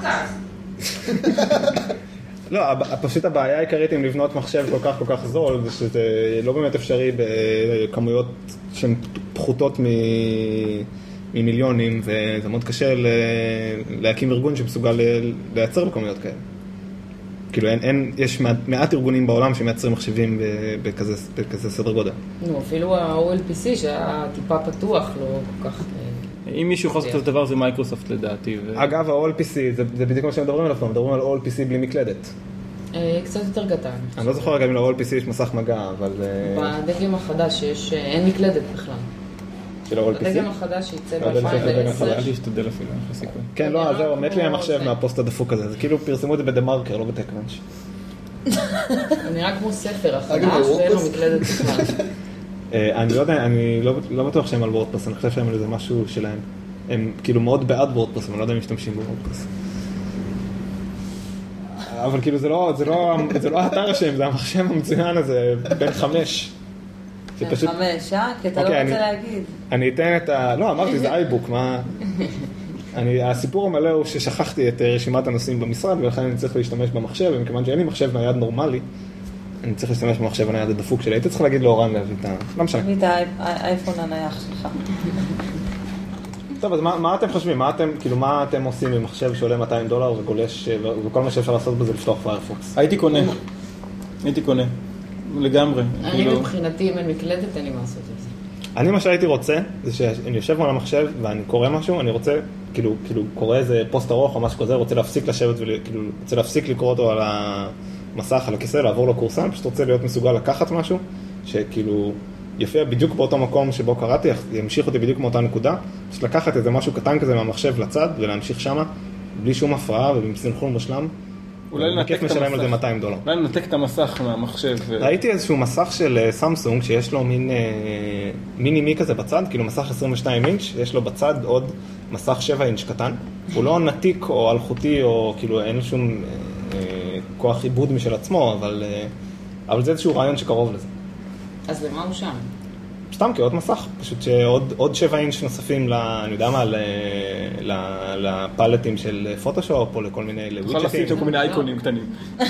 לא, פשוט הבעיה העיקרית עם לבנות מחשב כל כך כל כך זול, זה שזה לא באמת אפשרי בכמויות שהן פחותות ממיליונים, וזה מאוד קשה להקים ארגון שמסוגל לייצר בכמויות כאלה. כאילו, אין, יש מעט ארגונים בעולם שמייצרים מחשבים בכזה סדר גודל. נו, אפילו ה-או אל פי סי שהיה טיפה פתוח, לא כל כך... אם מישהו יכול לעשות את הדבר זה מייקרוסופט לדעתי. אגב, ה-או אל פי סי, זה בדיוק מה שמדברים עליו, מדברים על או אל פי סי בלי מקלדת. קצת יותר קטן. אני לא זוכר רגע אם ל-או אל פי סי יש מסך מגע, אבל... בדגם החדש יש, אין מקלדת בכלל. של ה-או אל פי סי? בדגם החדש שיצא ב-אלפיים ועשר. אל תשתדל אפילו, אין לך סיכוי. כן, לא, זהו, מת לי המחשב מהפוסט הדפוק הזה. זה כאילו פרסמו את זה בדה-מרקר, לא בטקמנץ'. זה נראה כמו ספר החדש ואין לו מקלדת בכלל. אני לא יודע, אני לא בטוח שהם על וורדפרס, אני חושב שהם על איזה משהו שלהם. הם כאילו מאוד בעד וורדפרס, אבל אני לא יודע אם משתמשים בוורדפרס. אבל כאילו זה לא, זה לא, זה לא האתר השם, זה המחשב המצוין הזה, בין חמש. בין חמש, אה? כי אתה לא רוצה להגיד. אני אתן את ה... לא, אמרתי, זה אייבוק, מה... הסיפור המלא הוא ששכחתי את רשימת הנושאים במשרד, ולכן אני צריך להשתמש במחשב, ומכיוון שאין לי מחשב נייד נורמלי, אני צריך להשתמש במחשב הנייד הדפוק שלי. הייתי צריך להגיד לאורן להביא את ה... לא משנה. להביא את האייפון הנייח שלך. טוב, אז מה, מה אתם חושבים? מה אתם, כאילו, מה אתם עושים עם מחשב שעולה מאתיים דולר וגולש, וכל מה שאפשר לעשות בזה לפתוח פיירפוקס? הייתי קונה. הייתי קונה. לגמרי. אני מבחינתי, אם אין מקלדת, אין לי מה לעשות את זה. אני מה שהייתי רוצה, זה שאני יושב על המחשב ואני קורא משהו, אני רוצה, כאילו, כאילו, קורא איזה פוסט ארוך או משהו כזה, רוצה להפסיק לשבת וכאילו, רוצה להפסיק לקרוא אותו על המסך, על הכיסא, לעבור לקורסה, אני פשוט רוצה להיות מסוגל לקחת משהו, שכאילו, יופיע בדיוק באותו מקום שבו קראתי, ימשיך אותי בדיוק מאותה נקודה, פשוט לקחת איזה משהו קטן כזה מהמחשב לצד ולהמשיך שמה, בלי שום הפרעה ובסנכרון מושלם. אולי לנתק את משלם על זה מאתיים דולר. אולי לנתק את המסך מהמחשב. ראיתי איזשהו מסך של סמסונג שיש לו מין מיני מי כזה בצד, כאילו מסך עשרים ושתיים אינץ', יש לו בצד עוד מסך שבע אינץ' קטן. הוא לא נתיק או אלחוטי או כאילו אין לו שום כוח עיבוד משל עצמו, אבל אבל זה איזשהו רעיון שקרוב לזה. אז למה הוא שם? סתם כעוד מסך, פשוט שעוד שבע אינץ' נוספים, אני יודע מה, לפלטים של פוטושופ או לכל מיני לווידג'טים. יכול לשים כל מיני אייקונים קטנים.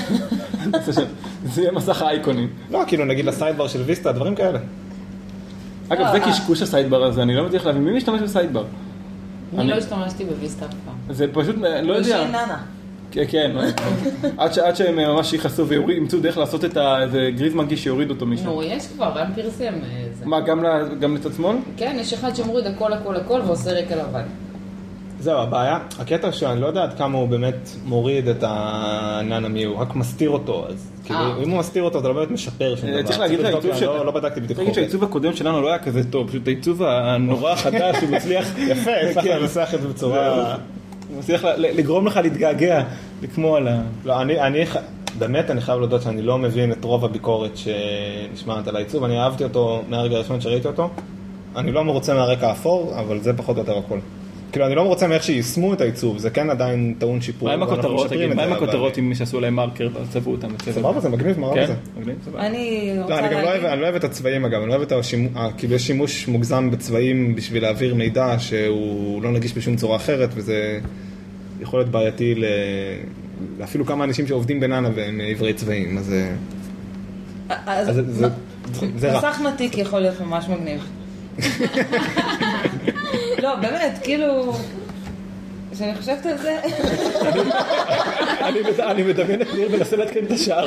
זה יהיה מסך האייקונים. לא, כאילו נגיד לסיידבר של ויסטה, דברים כאלה. אגב, זה קשקוש הסיידבר הזה, אני לא מצליח להבין, מי משתמש בסיידבר? אני לא השתמשתי בוויסטה אף פעם. זה פשוט, לא יודע. בשי ננה. כן, עד שהם ממש ייחסו וימצאו דרך לעשות את הגריז מנגיש שיוריד אותו משם. נו, יש כבר, רן פרסם זה. מה, גם לצד שמאל? כן, יש אחד שמוריד הכל הכל הכל ועושה רקע לבן. זהו, הבעיה, הקטע שאני לא יודע עד כמה הוא באמת מוריד את הננה מי, הוא רק מסתיר אותו, אז כאילו, אם הוא מסתיר אותו, זה לא באמת משפר שום דבר. צריך להגיד לא בדקתי בדיוק. שהעיצוב הקודם שלנו לא היה כזה טוב, פשוט העיצוב הנורא החדש, הוא מצליח יפה, הצלחת לנסח את זה בצורה... הוא מצליח לגרום לך להתגעגע, כמו על ה... לא, אני, באמת אני חייב להודות שאני לא מבין את רוב הביקורת שנשמעת על העיצוב, אני אהבתי אותו מהרגע הראשון שראיתי אותו, אני לא מרוצה מהרקע האפור, אבל זה פחות או יותר הכל. כאילו, אני לא מרוצה מאיך שיישמו את העיצוב, זה כן עדיין טעון שיפור. מה עם הכותרות? תגיד, מה עם הכותרות אם שעשו להם מרקר, צבעו אותם? סבבה, זה מגניב, מה רב זה? מגניב, סבבה. אני רוצה להגיד... אני לא אוהב את הצבעים אגב, אני לא אוהב את השימוש, כאילו יש שימוש מוגזם בצבעים בשביל להעביר מידע שהוא לא נגיש בשום צורה אחרת, וזה יכול להיות בעייתי לאפילו כמה אנשים שעובדים בננה והם עברי צבעים, אז זה רע. מסך נתיק יכול להיות ממש מגניב. לא, באמת, כאילו, כשאני חושבת על זה... אני מדמיין את ניר מנסה להתקן את השער.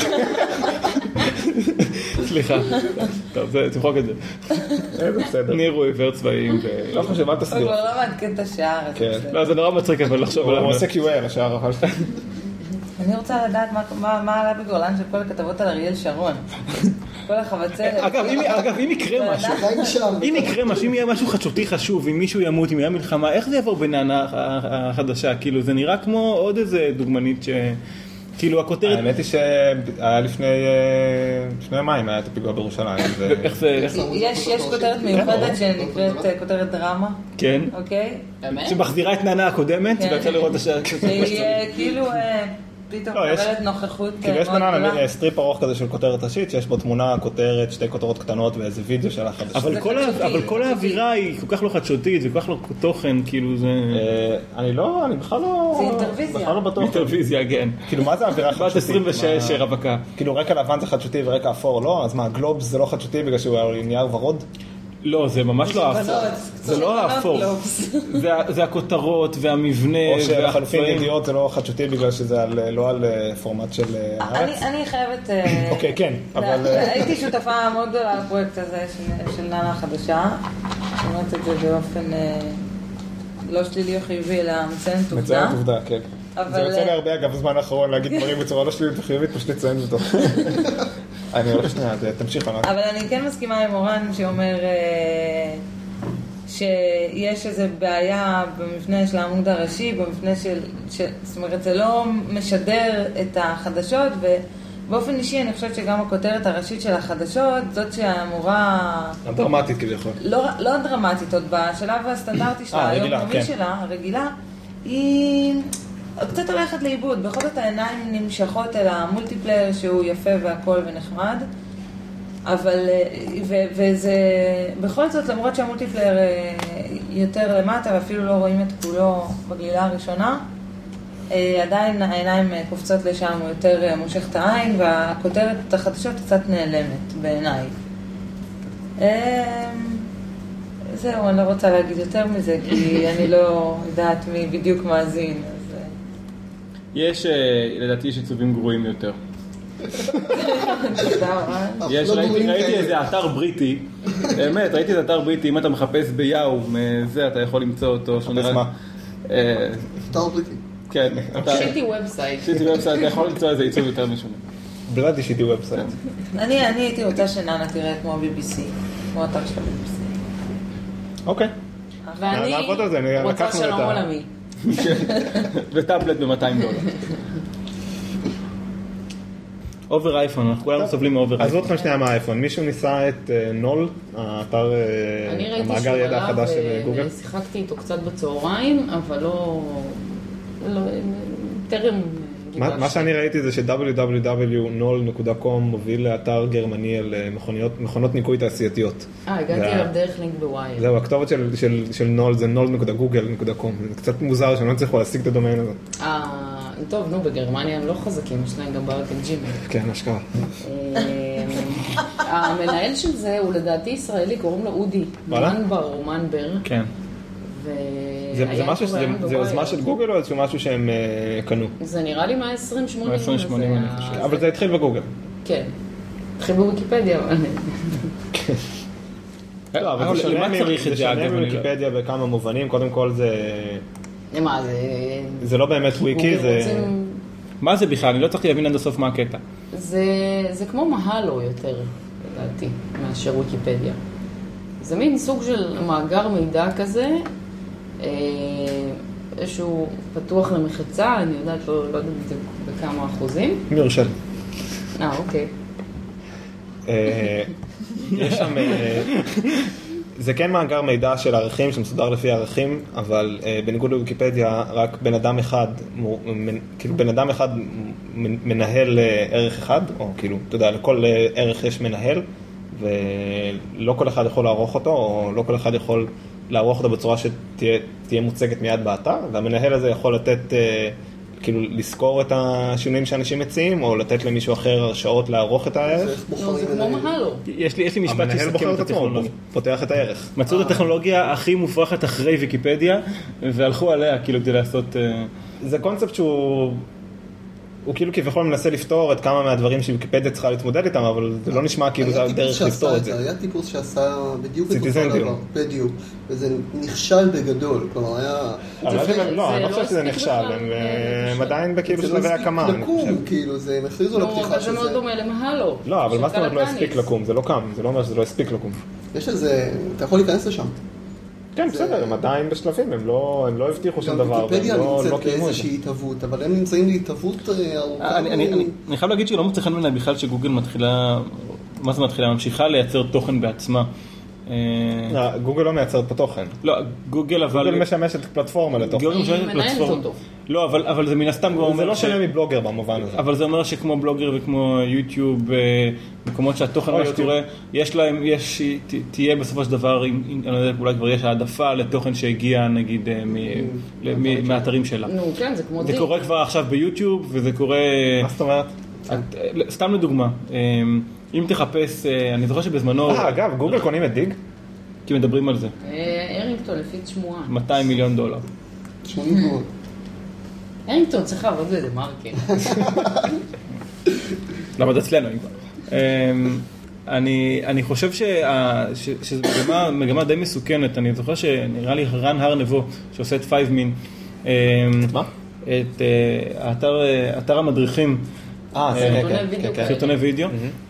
סליחה. טוב, תמחוק את זה. זה בסדר. ניר הוא עיוור צבעים. לא חושב, אל תסגיר. הוא לא מעדכן את השער. לא, זה נורא מצחיק, אבל לחשוב עליו. הוא עושה קיו איי על השער, אבל... אני רוצה לדעת מה עלה בגורלן של כל הכתבות על אריאל שרון. כל החבצלת. אגב, אם יקרה משהו, אם יקרה משהו, אם יהיה משהו חדשותי חשוב, אם מישהו ימות, אם יהיה מלחמה, איך זה יעבור בננה החדשה? כאילו, זה נראה כמו עוד איזה דוגמנית כאילו הכותרת... האמת היא שהיה לפני מים, היה את הפיגוע בירושלים. איך זה... יש כותרת מיוחדת שנקראת כותרת דרמה. כן. אוקיי? שמחזירה את נענה הקודמת, ואפשר לראות את השאלה. כאילו... פתאום מקבלת נוכחות. כאילו יש בנענה סטריפ ארוך כזה של כותרת ראשית, שיש בו תמונה, כותרת, שתי כותרות קטנות ואיזה וידאו של החדשות. אבל כל האווירה היא כל כך לא חדשותית, זה כל כך לא תוכן, כאילו זה... אני לא, אני בכלל לא... זה אינטרוויזיה. בכלל לא בטוח. אינטרוויזיה, כן. כאילו מה זה האווירה חדשותית? בת עשרים ושש רווקה. כאילו רקע לבן זה חדשותי ורקע אפור לא? אז מה, גלובס זה לא חדשותי בגלל שהוא היה נייר ורוד? לא, זה ממש לא האפור. זה לא האפור. זה הכותרות והמבנה. או שחלופין ידיעות זה לא חדשותי בגלל שזה לא על פורמט של הארץ. אני חייבת... אוקיי, כן. הייתי שותפה מאוד גדולה לפרויקט הזה של נענה החדשה. אומרת את זה באופן לא שלילי או חיובי, אלא מציינת עובדה. מציינת עובדה, כן. זה יוצא לי הרבה אגב בזמן האחרון להגיד דברים בצורה לא שלילית וחיובית, פשוט לציין אותו. אני הולך שנייה, תמשיך עליו. אבל אני כן מסכימה עם אורן שאומר שיש איזו בעיה במבנה של העמוד הראשי, במבנה של, זאת אומרת, זה לא משדר את החדשות, ובאופן אישי אני חושבת שגם הכותרת הראשית של החדשות, זאת שאמורה... הדרמטית כביכול. לא, לא דרמטית, עוד בשלב הסטנדרטי שלה, היומיומי שלה, הרגילה, היא... קצת הולכת לאיבוד, בכל זאת העיניים נמשכות אל המולטיפלייר שהוא יפה והכל ונחמד, אבל, ו, וזה, בכל זאת, למרות שהמולטיפלייר יותר למטה ואפילו לא רואים את כולו בגלילה הראשונה, עדיין העיניים קופצות לשם, הוא יותר מושך את העין, והכותרת החדשות קצת נעלמת בעיניי. זהו, אני לא רוצה להגיד יותר מזה, כי אני לא יודעת מי בדיוק מאזין. יש, לדעתי יש עיצובים גרועים יותר. יש, ראיתי איזה אתר בריטי, באמת, ראיתי איזה אתר בריטי, אם אתה מחפש ביאו, זה אתה יכול למצוא אותו. מחפש מה? אתר בריטי. כן. שיטי ובסייט. שיטי ובסייט, אתה יכול למצוא איזה עיצוב יותר משונה. בלעדי שיטי ובסייט. אני הייתי רוצה שנענה תראה כמו בי בי סי, כמו אתר של בי בי סי. אוקיי. ואני רוצה שלום עולמי. וטאבלט ב-מאתיים דולר. אובר אייפון, אנחנו כולנו סובלים מאובר אייפון. עזבו אתכם שנייה מהאייפון, מישהו ניסה את נול, האתר, המאגר ידע החדש של גוגל? אני ראיתי שהוא שיחקתי איתו קצת בצהריים, אבל לא... טרם... מה שאני ראיתי זה ש-דאבליו דאבליו דאבליו נול נקודה קום מוביל לאתר גרמני על מכונות ניקוי תעשייתיות. אה, הגעתי אליו דרך לינק בווייר. זהו, הכתובת של נול זה נול נקודה גוגל נקודה קום. זה קצת מוזר שאני לא צריך להשיג את הדומיין הזה. אה, טוב, נו, בגרמניה הם לא חזקים, יש להם גם בעיות עם ג'ימייל. כן, השקעה. המנהל של זה הוא לדעתי ישראלי, קוראים לו אודי. מנבר או מנבר. כן. זה יוזמה של גוגל או איזשהו משהו שהם קנו? זה נראה לי מאה עשרים שמונים. אבל זה התחיל בגוגל. כן. התחיל בוויקיפדיה. לא, אבל זה שונה מוויקיפדיה בכמה מובנים. קודם כל זה... מה זה? זה לא באמת וויקי, זה... מה זה בכלל? אני לא צריכתי להבין עד הסוף מה הקטע. זה כמו מהלו יותר, לדעתי, מאשר וויקיפדיה. זה מין סוג של מאגר מידע כזה, איזשהו פתוח למחצה, אני יודעת, לא יודעת בדיוק בכמה אחוזים. מרשל. אה, אוקיי. יש שם, זה כן מאגר מידע של ערכים שמסודר לפי ערכים, אבל בניגוד לוויקיפדיה, רק בן אדם אחד, כאילו בן אדם אחד מנהל ערך אחד, או כאילו, אתה יודע, לכל ערך יש מנהל, ולא כל אחד יכול לערוך אותו, או לא כל אחד יכול לערוך אותו בצורה שתהיה מוצגת מיד באתר, והמנהל הזה יכול לתת, כאילו, לזכור את השינויים שאנשים מציעים, או לתת למישהו אחר הרשאות לערוך את הערך. לא, זה כמו מהלו. יש לי משפט שסכם את הטכנולוגיה. פותח את הערך. מצאו את הטכנולוגיה הכי מופרכת אחרי ויקיפדיה, והלכו עליה, כאילו, כדי לעשות... זה קונספט שהוא... הוא כאילו כביכול מנסה לפתור את כמה מהדברים שוויקיפדיה צריכה להתמודד איתם, אבל זה לא נשמע כאילו זה הדרך לפתור את זה. היה טיפוס שעשה בדיוק את אותו דבר, בדיוק, וזה נכשל בגדול, כלומר היה... לא, אני לא חושב שזה נכשל, הם עדיין בכאילו שלבי הקמה. זה לא לקום, כאילו, זה מכריזו לפתיחה של זה. זה מאוד דומה למהלו. לא, אבל מה זאת אומרת לא הספיק לקום, זה לא קם, זה לא אומר שזה לא הספיק לקום. יש איזה, אתה יכול להיכנס לשם. כן, בסדר, הם עדיין בשלבים, הם לא הבטיחו שום דבר. גם ויקיפדיה נמצאת באיזושהי התהוות, אבל הם נמצאים להתהוות ארוכה. אני חייב להגיד שלא מצליחה ממנה בכלל שגוגל מתחילה, מה זה מתחילה? ממשיכה לייצר תוכן בעצמה. גוגל לא מייצרת פה תוכן. לא, גוגל אבל... גוגל משמשת פלטפורמה לתוכן. היא מנהלת אותו. לא, אבל, אבל זה מן הסתם כבר אומר... זה לא שונה מבלוגר במובן הזה. אבל זה אומר שכמו בלוגר וכמו יוטיוב, מקומות שהתוכן מה שתראה, יש להם, יש, תהיה בסופו של דבר, אני לא יודע, אולי כבר יש העדפה לתוכן שהגיע, נגיד, מהאתרים שלה. נו, כן, זה כמו דיג. זה קורה כבר עכשיו ביוטיוב, וזה קורה... מה זאת אומרת? סתם לדוגמה, אם תחפש, אני זוכר שבזמנו... אה, אגב, גוגל קונים את דיג? כי מדברים על זה. ארינגטון, לפי שמועה. מאתיים מיליון דולר. שמונים דולר. ארינגטון צריך לעבוד בזה מרקט. למה זה אצלנו, אם כבר. אני חושב שזו מגמה די מסוכנת. אני זוכר שנראה לי רן הרנבו, שעושה את פייבמין. מה? את אתר המדריכים. אה, סרטוני וידאו.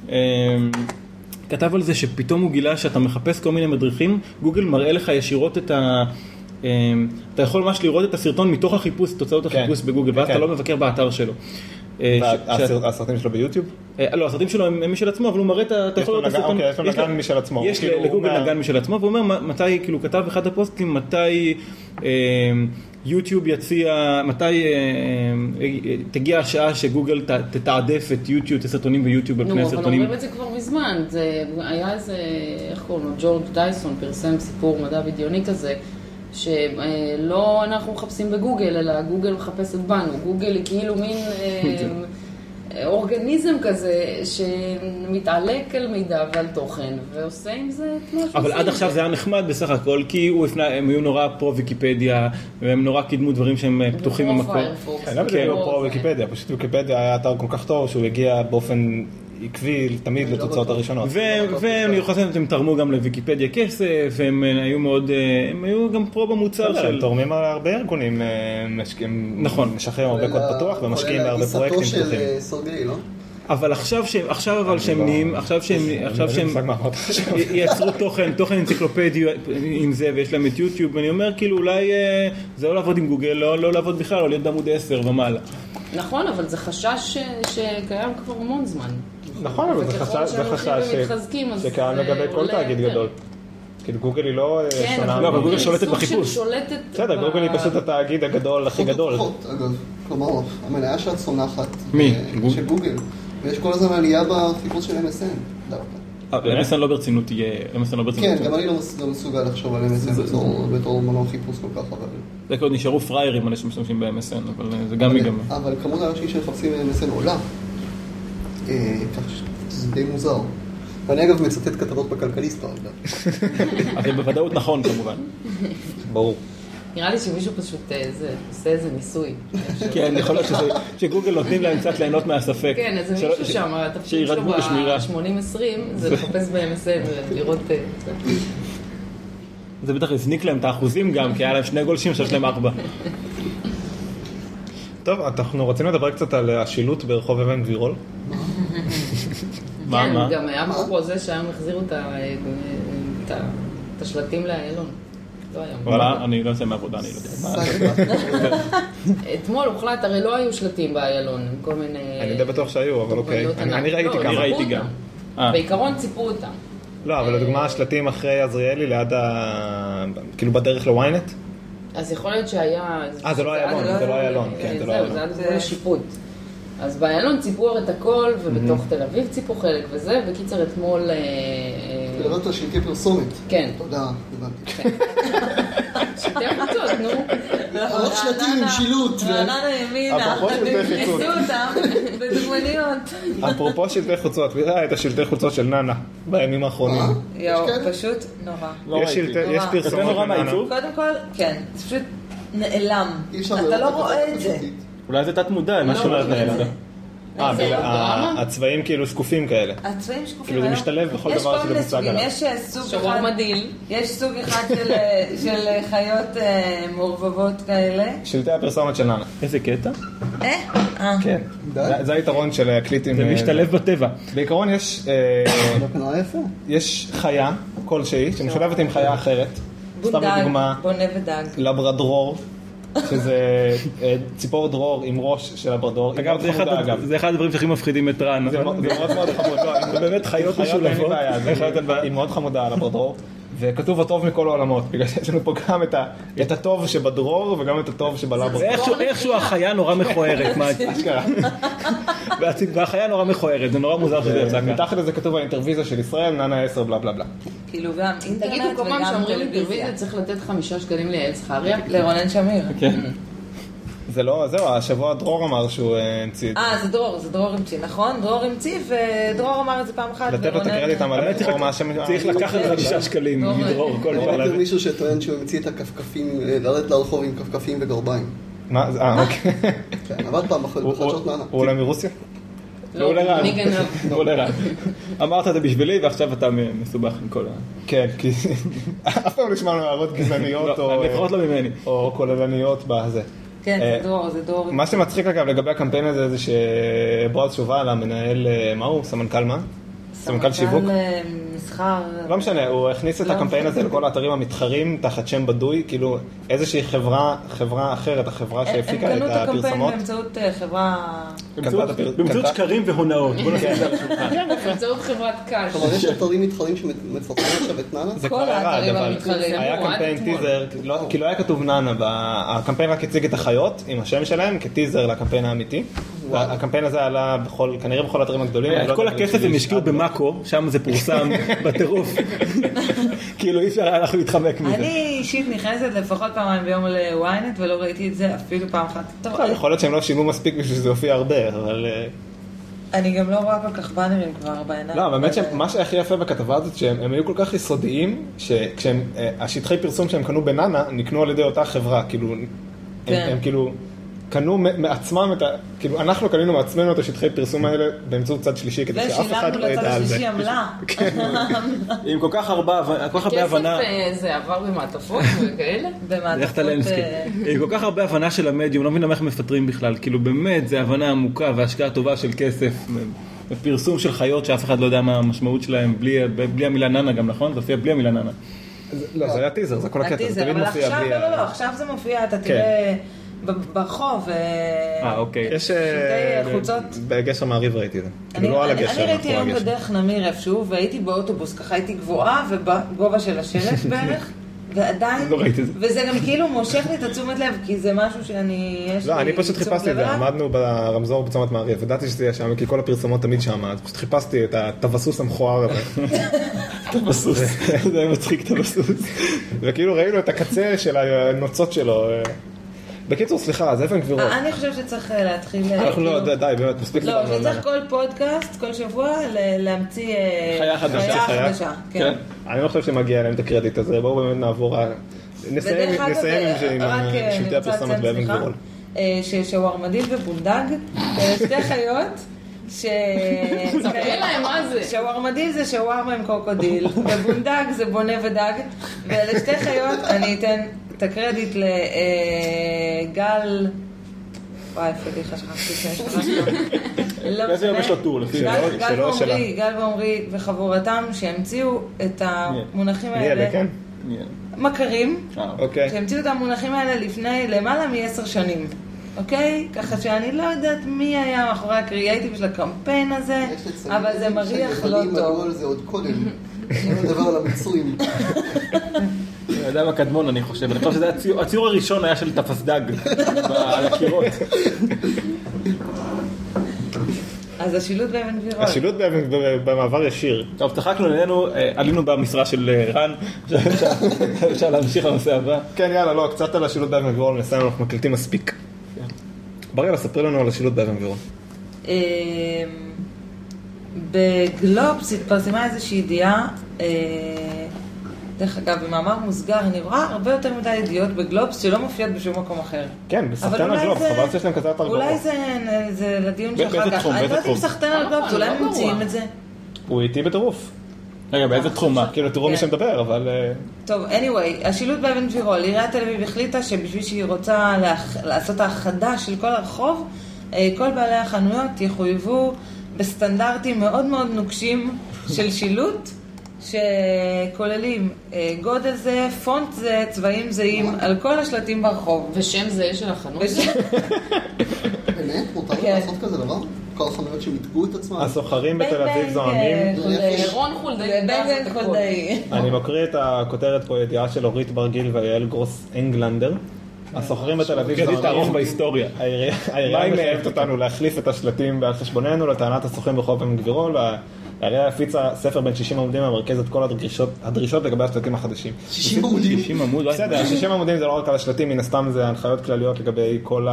כתב על זה שפתאום הוא גילה שאתה מחפש כל מיני מדריכים, גוגל מראה לך ישירות את ה... אתה יכול ממש לראות את הסרטון מתוך החיפוש, תוצאות החיפוש בגוגל, ואז אתה לא מבקר באתר שלו. הסרטים שלו ביוטיוב? לא, הסרטים שלו הם משל עצמו, אבל הוא מראה, אתה יכול לראות את הסרטון. אוקיי, יש לו נגן משל עצמו. יש לגוגל נגן משל עצמו, והוא אומר מתי, כאילו כתב אחד הפוסטים, מתי יוטיוב יציע, מתי תגיע השעה שגוגל תתעדף את יוטיוב, את הסרטונים ביוטיוב על פני הסרטונים. נו, אבל אומרים את זה כבר מזמן, זה היה איזה, איך קוראים לו, ג'ורג' דייסון פרסם סיפור מדע בדיוני כזה, שלא אנחנו מחפשים בגוגל, אלא גוגל מחפשת בנו. גוגל היא כאילו מין אורגניזם כזה שמתעלק על מידע ועל תוכן, ועושה עם זה את מה שעושים. אבל עד עכשיו זה היה נחמד בסך הכל, כי הם היו נורא פרו ויקיפדיה, והם נורא קידמו דברים שהם פתוחים במקור. למה זה לא פרו ויקיפדיה? פשוט ויקיפדיה היה אתר כל כך טוב שהוא הגיע באופן... עקבי תמיד לתוצאות הראשונות. והם חושבים שהם תרמו גם לוויקיפדיה כסף, והם היו מאוד, הם היו גם פרו במוצר של... הם תורמים הרבה ארגונים, משחררים הרבה קוד פתוח ומשקיעים בהרבה פרויקטים פתוחים. אבל עכשיו שהם, עכשיו אבל שהם נהיים, עכשיו שהם, עכשיו שהם ייצרו תוכן, תוכן אנציקלופדי עם זה, ויש להם את יוטיוב, ואני אומר כאילו אולי זה לא לעבוד עם גוגל, לא לעבוד בכלל, או להיות בעמוד עשר ומעלה. נכון, אבל זה חשש שקיים כבר המון זמן. נכון, אבל זה חשש שקיים לגבי כל תאגיד גדול. כי גוגל היא לא שונה. לא, אבל גוגל שולטת בחיפוש. בסדר, גוגל היא פשוט התאגיד הגדול, הכי גדול. אגב, כלומר, המניה שאת צונחת. מי? של גוגל. ויש כל הזמן עלייה בחיפוש של אם אס אן. אם אס אן לא ברצינות תהיה... כן, גם אני לא מסוגל לחשוב על אם אס אן בתור מנוע חיפוש כל כך, אבל... זה כבר נשארו פריירים אנשים שמשתמשים ב-אם אס אן, אבל זה גם ייגמר. אבל כמות האנשים שמחפשים ב-אם אס אן עולה. זה די מוזר. ואני אגב מצטט כתבות בכלכליסט. אז זה בוודאות נכון כמובן. ברור. נראה לי שמישהו פשוט עושה איזה ניסוי. כן, יכול להיות שגוגל נותנים להם קצת ליהנות מהספק. כן, איזה מישהו שם, התפקיד שלו ב-שמונים עשרים, זה לחפש ב-אם אס אן ולראות... זה בטח הזניק להם את האחוזים גם, כי היה להם שני גולשים שיש להם ארבע. טוב, אנחנו רוצים לדבר קצת על השילוט ברחוב אבן גבירול. כן, גם היה פה זה שהיום החזירו את השלטים לאיילון. מה? אני לא עושה מעבודה, אני לא יודע. אתמול הוחלט, הרי לא היו שלטים באיילון, כל מיני... אני די בטוח שהיו, אבל אוקיי. אני ראיתי כמה. אני ראיתי גם. בעיקרון ציפו אותם. לא, אבל לדוגמה השלטים אחרי עזריאלי ליד ה... כאילו בדרך לוויינט? אז יכול להיות שהיה... אה, זה לא איילון, זה לא איילון. זהו, זה היה גבול לשיפוט. אז באיילון ציפו הרי את הכל, ובתוך תל אביב ציפו חלק וזה, וקיצר אתמול... לראות את שלטי פרסומת. כן. תודה, הבנתי. שלטי חוצות, נו. עוד שלטים עם שילוט. רעננה ימינה, ניסו אותם בדוגמניות. אפרופו שלטי חוצות, ויראה את השלטי חוצות של ננה בימים האחרונים. יואו, פשוט נורא. יש פרסומות לננה. קודם כל, כן, זה פשוט נעלם. אתה לא רואה את זה. אולי זה תת מודע, מה שאומרת נעלם. אה, הצבעים כאילו שקופים כאלה. הצבעים שקופים. כאילו זה משתלב בכל דבר שזה מוצג עליו. יש סוג אחד, יש סוג אחד של חיות מעורבבות כאלה. שלטי הפרסומת של ננה. איזה קטע? אה? כן. זה היתרון של הקליטים. זה משתלב בטבע. בעיקרון יש... יש חיה כלשהי שמשולבת עם חיה אחרת. סתם לדוגמה, בונה ודג. לברדרור, שזה ציפור דרור עם ראש של לברדור. אגב, זה אחד הדברים שהכי מפחידים את רן. זה מאוד מאוד חמוד. זה באמת חיות משולבות. היא מאוד חמודה על לברדור. וכתוב הטוב מכל העולמות, בגלל שיש לנו פה גם את הטוב שבדרור וגם את הטוב שבלברדור. איכשהו החיה נורא מכוערת. והחיה נורא מכוערת, זה נורא מוזר שזה יצא כאן. מתחת לזה כתוב האינטרוויזיה של ישראל, ננה עשר בלה בלה בלה. כאילו גם אינטרנט תגידו, כל פעם שאומרים אינטרוויזיה צריך לתת חמישה שקלים ליעל זכריה? לרונן שמיר. כן. זה לא, זהו, השבוע דרור אמר שהוא המציא את זה. אה, זה דרור, זה דרור המציא, נכון? דרור המציא, ודרור אמר את זה פעם אחת. לתת לו את הקרדיט המלא, דרור מה השם... צריך לקחת חמישה שקלים מדרור, כל פעם. אני מכיר מישהו שטוען שהוא המציא את הכפכפים, לרדת לרחוב עם כפכפים וגרביים. מה? אה, אוקיי. כן, עבד פעם בחדשות נענה. הוא עולה מרוסיה? לא, מי גנב? לא עולה רן. אמרת את זה בשבילי ועכשיו אתה מסובך עם כל ה... כן, כי אף פעם לא שמענו הערות גזעניות או כוללניות בזה. כן, זה דרור, זה דרור. מה שמצחיק אגב לגבי הקמפיין הזה זה שבועז שובל, המנהל, מה הוא? סמנכ"ל מה? סמנכ"ל שיווק? סמנכ"ל מסחר. לא משנה, הוא הכניס את הקמפיין הזה לכל האתרים המתחרים תחת שם בדוי, כאילו איזושהי חברה, חברה אחרת, החברה שהפיקה את הפרסומות. הם קנו את הקמפיין באמצעות חברה... באמצעות שקרים והונאות. בוא נסתכל על השולחן. כן, באמצעות חברת קש. כלומר, יש אתרים מתחרים שמפרסמים עכשיו את נאנה? זה כבר ירד, אבל היה קמפיין טיזר, כי לא היה כתוב נאנה, הקמפיין רק הציג את החיות עם השם שלהם כטיזר לקמפיין האמיתי. הקמפיין הזה עלה כנראה בכל האתרים הגדולים. את כל הכסף הם השקיעו במאקו, שם זה פורסם בטירוף. כאילו אי אפשר אנחנו להתחמק מזה. אני אישית נכנסת לפחות פעמיים ביום לוויינט ולא ראיתי את זה אפילו פעם אחת. יכול להיות שהם לא שילמו מספיק בשביל שזה הופיע הרבה, אבל... אני גם לא רואה כל כך באנרים כבר בעיניים. לא, באמת שמה שהכי יפה בכתבה הזאת שהם היו כל כך יסודיים, שהשטחי פרסום שהם קנו בנאנה נקנו על ידי אותה חברה, כאילו הם כאילו קנו מעצמם את ה... כאילו אנחנו קנינו מעצמנו את השטחי פרסום האלה באמצעות צד שלישי כדי שאף אחד לא ידע על זה. ושילמנו לצד השלישי עמלה. עם כל כך הרבה הבנה... כסף זה עבר במעטפות וכאלה? במעטפות... עם כל כך הרבה הבנה של המדיום, לא מבינה איך מפטרים בכלל, כאילו באמת זה הבנה עמוקה והשקעה טובה של כסף, פרסום של חיות שאף אחד לא יודע מה המשמעות שלהם, בלי המילה נאנה גם, נכון? זה הופיע בלי המילה נאנה. לא, זה היה טיזר, זה כל הקטע, זה תמיד מופיע בלי... לא, לא, לא, עכשיו זה מופיע, אתה תראה... ברחוב, אה, אוקיי. יש חוצות. בגשר מעריב ראיתי את זה. כאילו לא על הגשר. אני ראיתי היום בדרך נמיר איפשהו, והייתי באוטובוס, ככה הייתי גבוהה ובגובה של השלט בערך, ועדיין, וזה גם כאילו מושך לי את התשומת לב, כי זה משהו שאני... לא, אני פשוט חיפשתי את זה, עמדנו ברמזור בצומת מעריב, ודעתי שזה יהיה שם, כי כל הפרסומות תמיד שם, אז פשוט חיפשתי את הטווסוס המכוער הזה. טווסוס, זה היה מצחיק טווסוס. וכאילו ראינו את הקצה של הנוצות שלו. בקיצור, סליחה, אז איפה הם גבירות? אני חושב שצריך להתחיל... אנחנו לא, די, באמת, מספיק לא, שצריך כל פודקאסט, כל שבוע, להמציא חיה חדשה. כן. אני לא חושב שמגיע להם את הקרדיט הזה, בואו באמת נעבור... נסיים עם שלטי הפרסומת באבן גבירול. שווארמדיל ובונדג, שתי חיות, ש... ספרי להם מה זה. שווארמדיל זה שווארמה עם קוקודיל, ובונדג זה בונה ודג, ואלה שתי חיות, אני אתן... את הקרדיט לגל, וואי, פדיחה שכחתי שאני איזה יום יש לו טור? גל ועומרי וחבורתם שהמציאו את המונחים האלה, מכרים, שהמציאו את המונחים האלה לפני למעלה מעשר שנים, אוקיי? ככה שאני לא יודעת מי היה מאחורי הקריאייטיב של הקמפיין הזה, אבל זה מריח לא טוב. זה עוד קודם, אני מדבר על המצרים. האדם הקדמון אני חושב, אני חושב שזה הציור הראשון היה של תפסדג על הקירות. אז השילוט באבן גבירול. השילוט במעבר ישיר. טוב, צחקנו עלינו, עלינו במשרה של רן, אפשר להמשיך לנושא הבא. כן, יאללה, לא, קצת על השילוט באבן גבירול, נסיים, אנחנו מקליטים מספיק. בריאלה, ספרי לנו על השילוט באבן גבירול. בגלובס התפרסמה איזושהי ידיעה, דרך אגב, במאמר מוסגר, אני רואה הרבה יותר מדי ידיעות בגלובס שלא מופיעות בשום מקום אחר. כן, בסחטן על גלובס, חבל שיש להם כזה אתר גרוע. אולי זה לדיון שאחר כך. אני לא יודעת אם סחטן על גלובס, אולי הם מציעים את זה. הוא איתי בטירוף. רגע, באיזה תחום? כאילו, תראו מי שמדבר, אבל... טוב, anyway, השילוט באבן גבירול, עיריית תל אביב החליטה שבשביל שהיא רוצה לעשות האחדה של כל הרחוב, כל בעלי החנויות יחויבו בסטנדרטים מאוד מאוד נוקשים של שילוט, שכוללים גודל זה, פונט זה, צבעים זהים על כל השלטים ברחוב. ושם זה של החנות? באמת? מותר לעשות כזה דבר? כל החנויות שמיתגו את עצמם? הסוחרים בתל אביב זוהמים. רון חולדאי. בנגן חולדאי. אני מקריא את הכותרת פה, ידיעה של אורית ברגיל ויעל גרוס אנגלנדר. הסוחרים בתל אביב גדי תערוך בהיסטוריה. העירייה מחייבת אותנו להחליף את השלטים על חשבוננו לטענת הסוחרים ברחוב אבן גבירול. העירייה הפיצה ספר בין שישים עמודים המרכז את כל הדרישות לגבי השלטים החדשים. שישים עמודים? שישים עמוד? בסדר, שישים עמודים זה לא רק על השלטים, מן הסתם זה הנחיות כלליות לגבי כל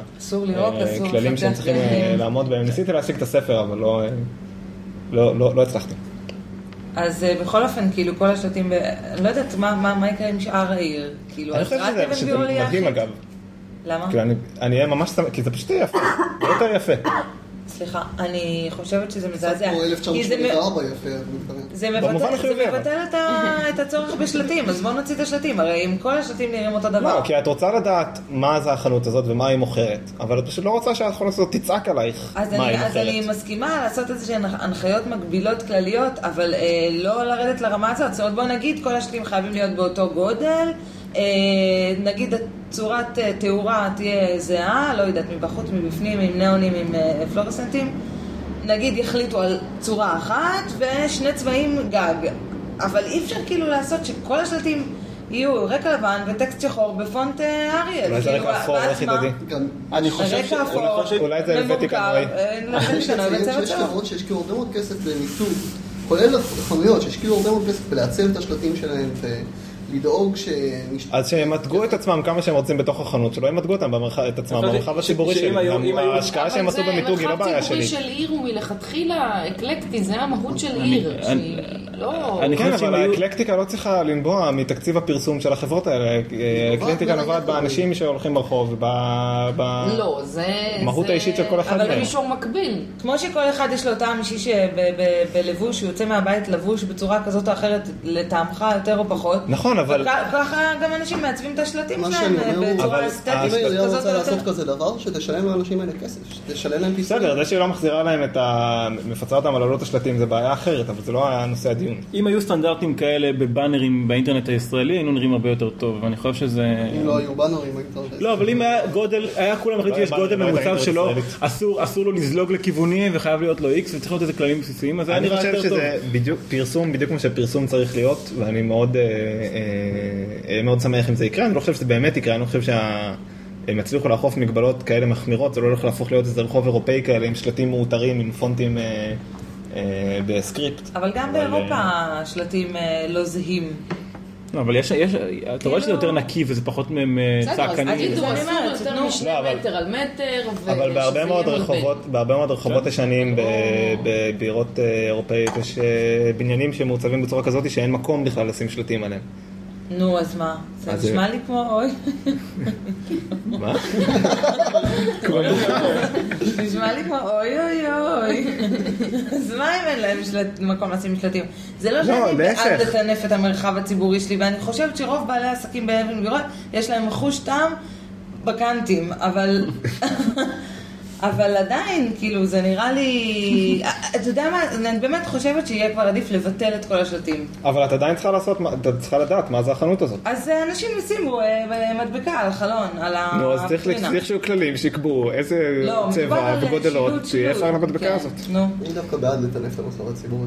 הכללים שהם צריכים לעמוד בהם. ניסיתי להשיג את הספר, אבל לא הצלחתי. אז בכל אופן, כאילו, כל השלטים, אני לא יודעת מה יקרה עם שאר העיר. אני חושב שזה מדהים אגב. למה? אני אהיה ממש סתם, כי זה פשוט יפה, זה יותר יפה. סליחה, אני חושבת שזה מזעזע. סך פה אלף תשע מאות שמונים וארבע יפה, זה מבטל את הצורך בשלטים, אז בואו נוציא את השלטים, הרי אם כל השלטים נראים אותו דבר. לא, כי את רוצה לדעת מה זה החנות הזאת ומה היא מוכרת, אבל את פשוט לא רוצה שהחנות הזאת תצעק עלייך מה היא מוכרת. אז אני מסכימה לעשות איזושהי הנחיות מקבילות כלליות, אבל לא לרדת לרמה הזאת. זאת אומרת, בואו נגיד, כל השלטים חייבים להיות באותו גודל, נגיד צורת תאורה תהיה זהה, לא יודעת, מבחוץ, מבפנים, עם נאונים, עם פלורסנטים, נגיד יחליטו על צורה אחת ושני צבעים גג, אבל אי אפשר כאילו לעשות שכל השלטים יהיו רקע לבן וטקסט שחור בפונט אריאל. אולי זה רקע אפור, איך ידעי? אני חושב שאולי זה אלווטיקה נוי. יש חברות שהשקיעו הרבה מאוד כסף במיתוג, כולל חנויות שהשקיעו הרבה מאוד כסף בלעצב את השלטים שלהם לדאוג ש... אז שהם ימתגו את עצמם כמה שהם רוצים בתוך החנות, שלא ימתגו אותם במרחב הציבורי שלי. ההשקעה שהם עשו במיתוג היא לא בעיה שלי. אבל זה מרחב ציבורי של עיר הוא מלכתחילה אקלקטי, זה המהות של עיר. כן, אבל האקלקטיקה לא צריכה לנבוע מתקציב הפרסום של החברות האלה. האקלקטיקה נובעת באנשים שהולכים ברחוב, במהות האישית של כל אחד מהם. אבל במישור מקביל. כמו שכל אחד יש לו טעם אישי שבלבוש, שהוא יוצא מהבית לבוש בצורה כזאת או אחרת, לטעמך יותר או פחות. נכון, אבל... וככה גם אנשים מעצבים את השלטים שלהם בצורה אסתטית. אם העירייה רוצה לעשות כזה דבר, שתשלם לאנשים האלה כסף, שתשלם להם פיסוי. בסדר, זה שהיא לא מחזירה להם את ה... מפצה אותם על עלות השלטים, זה בעיה אחרת, אבל זה לא היה נושא הדיון. אם היו סטנדרטים כאלה בבאנרים באינטרנט הישראלי, היינו נראים הרבה יותר טוב, ואני חושב שזה... אם לא היו באנרים באינטרנט. לא, אבל אם היה גודל, היה כולם מחליט שיש גודל ממוצע שלו, אסור לו לזלוג לכיוונים, וחייב להיות לו X, וצריך להיות איזה כללים בסיסיים, אז היה נראה יותר טוב. אני חושב שזה בדיוק פרסום, בדיוק כמו שפרסום צריך להיות, ואני מאוד מאוד שמח אם זה יקרה. אני לא חושב שזה באמת יקרה, אני לא חושב שהם יצליחו לאכוף מגבלות כאלה מחמירות, זה לא הולך להפוך להיות איזה רחוב אירופאי כאלה עם שלטים מאותרים, עם פונטים בסקריפט. אבל גם באירופה שלטים לא זהים. לא, אבל יש, אתה רואה שזה יותר נקי וזה פחות צעקני. אז ידעו, עשו יותר משני מטר על מטר. אבל בהרבה מאוד רחובות, בהרבה מאוד רחובות ישנים בבירות אירופאיות יש בניינים שמעוצבים בצורה כזאת שאין מקום בכלל לשים שלטים עליהם. נו, אז מה? זה נשמע לי כמו אוי. מה? נשמע לי כמו אוי אוי אוי. אז מה אם אין להם מקום לשים שלטים? זה לא שאני בעד לטנף את המרחב הציבורי שלי, ואני חושבת שרוב בעלי העסקים באבן גבירול יש להם חוש טעם בקנטים, אבל... אבל עדיין, כאילו, זה נראה לי... אתה יודע מה, אני באמת חושבת שיהיה כבר עדיף לבטל את כל השלטים. אבל את עדיין צריכה לעשות, את צריכה לדעת מה זה החנות הזאת. אז אנשים ישימו מדבקה על החלון, על הוויטרינה. נו, אז צריך שיהיו כללים שיקבעו איזה צבע וגודלות, שיהיה אפשר למדבקה הזאת. נו. אני דווקא בעד לטנף את המסורת הציבור.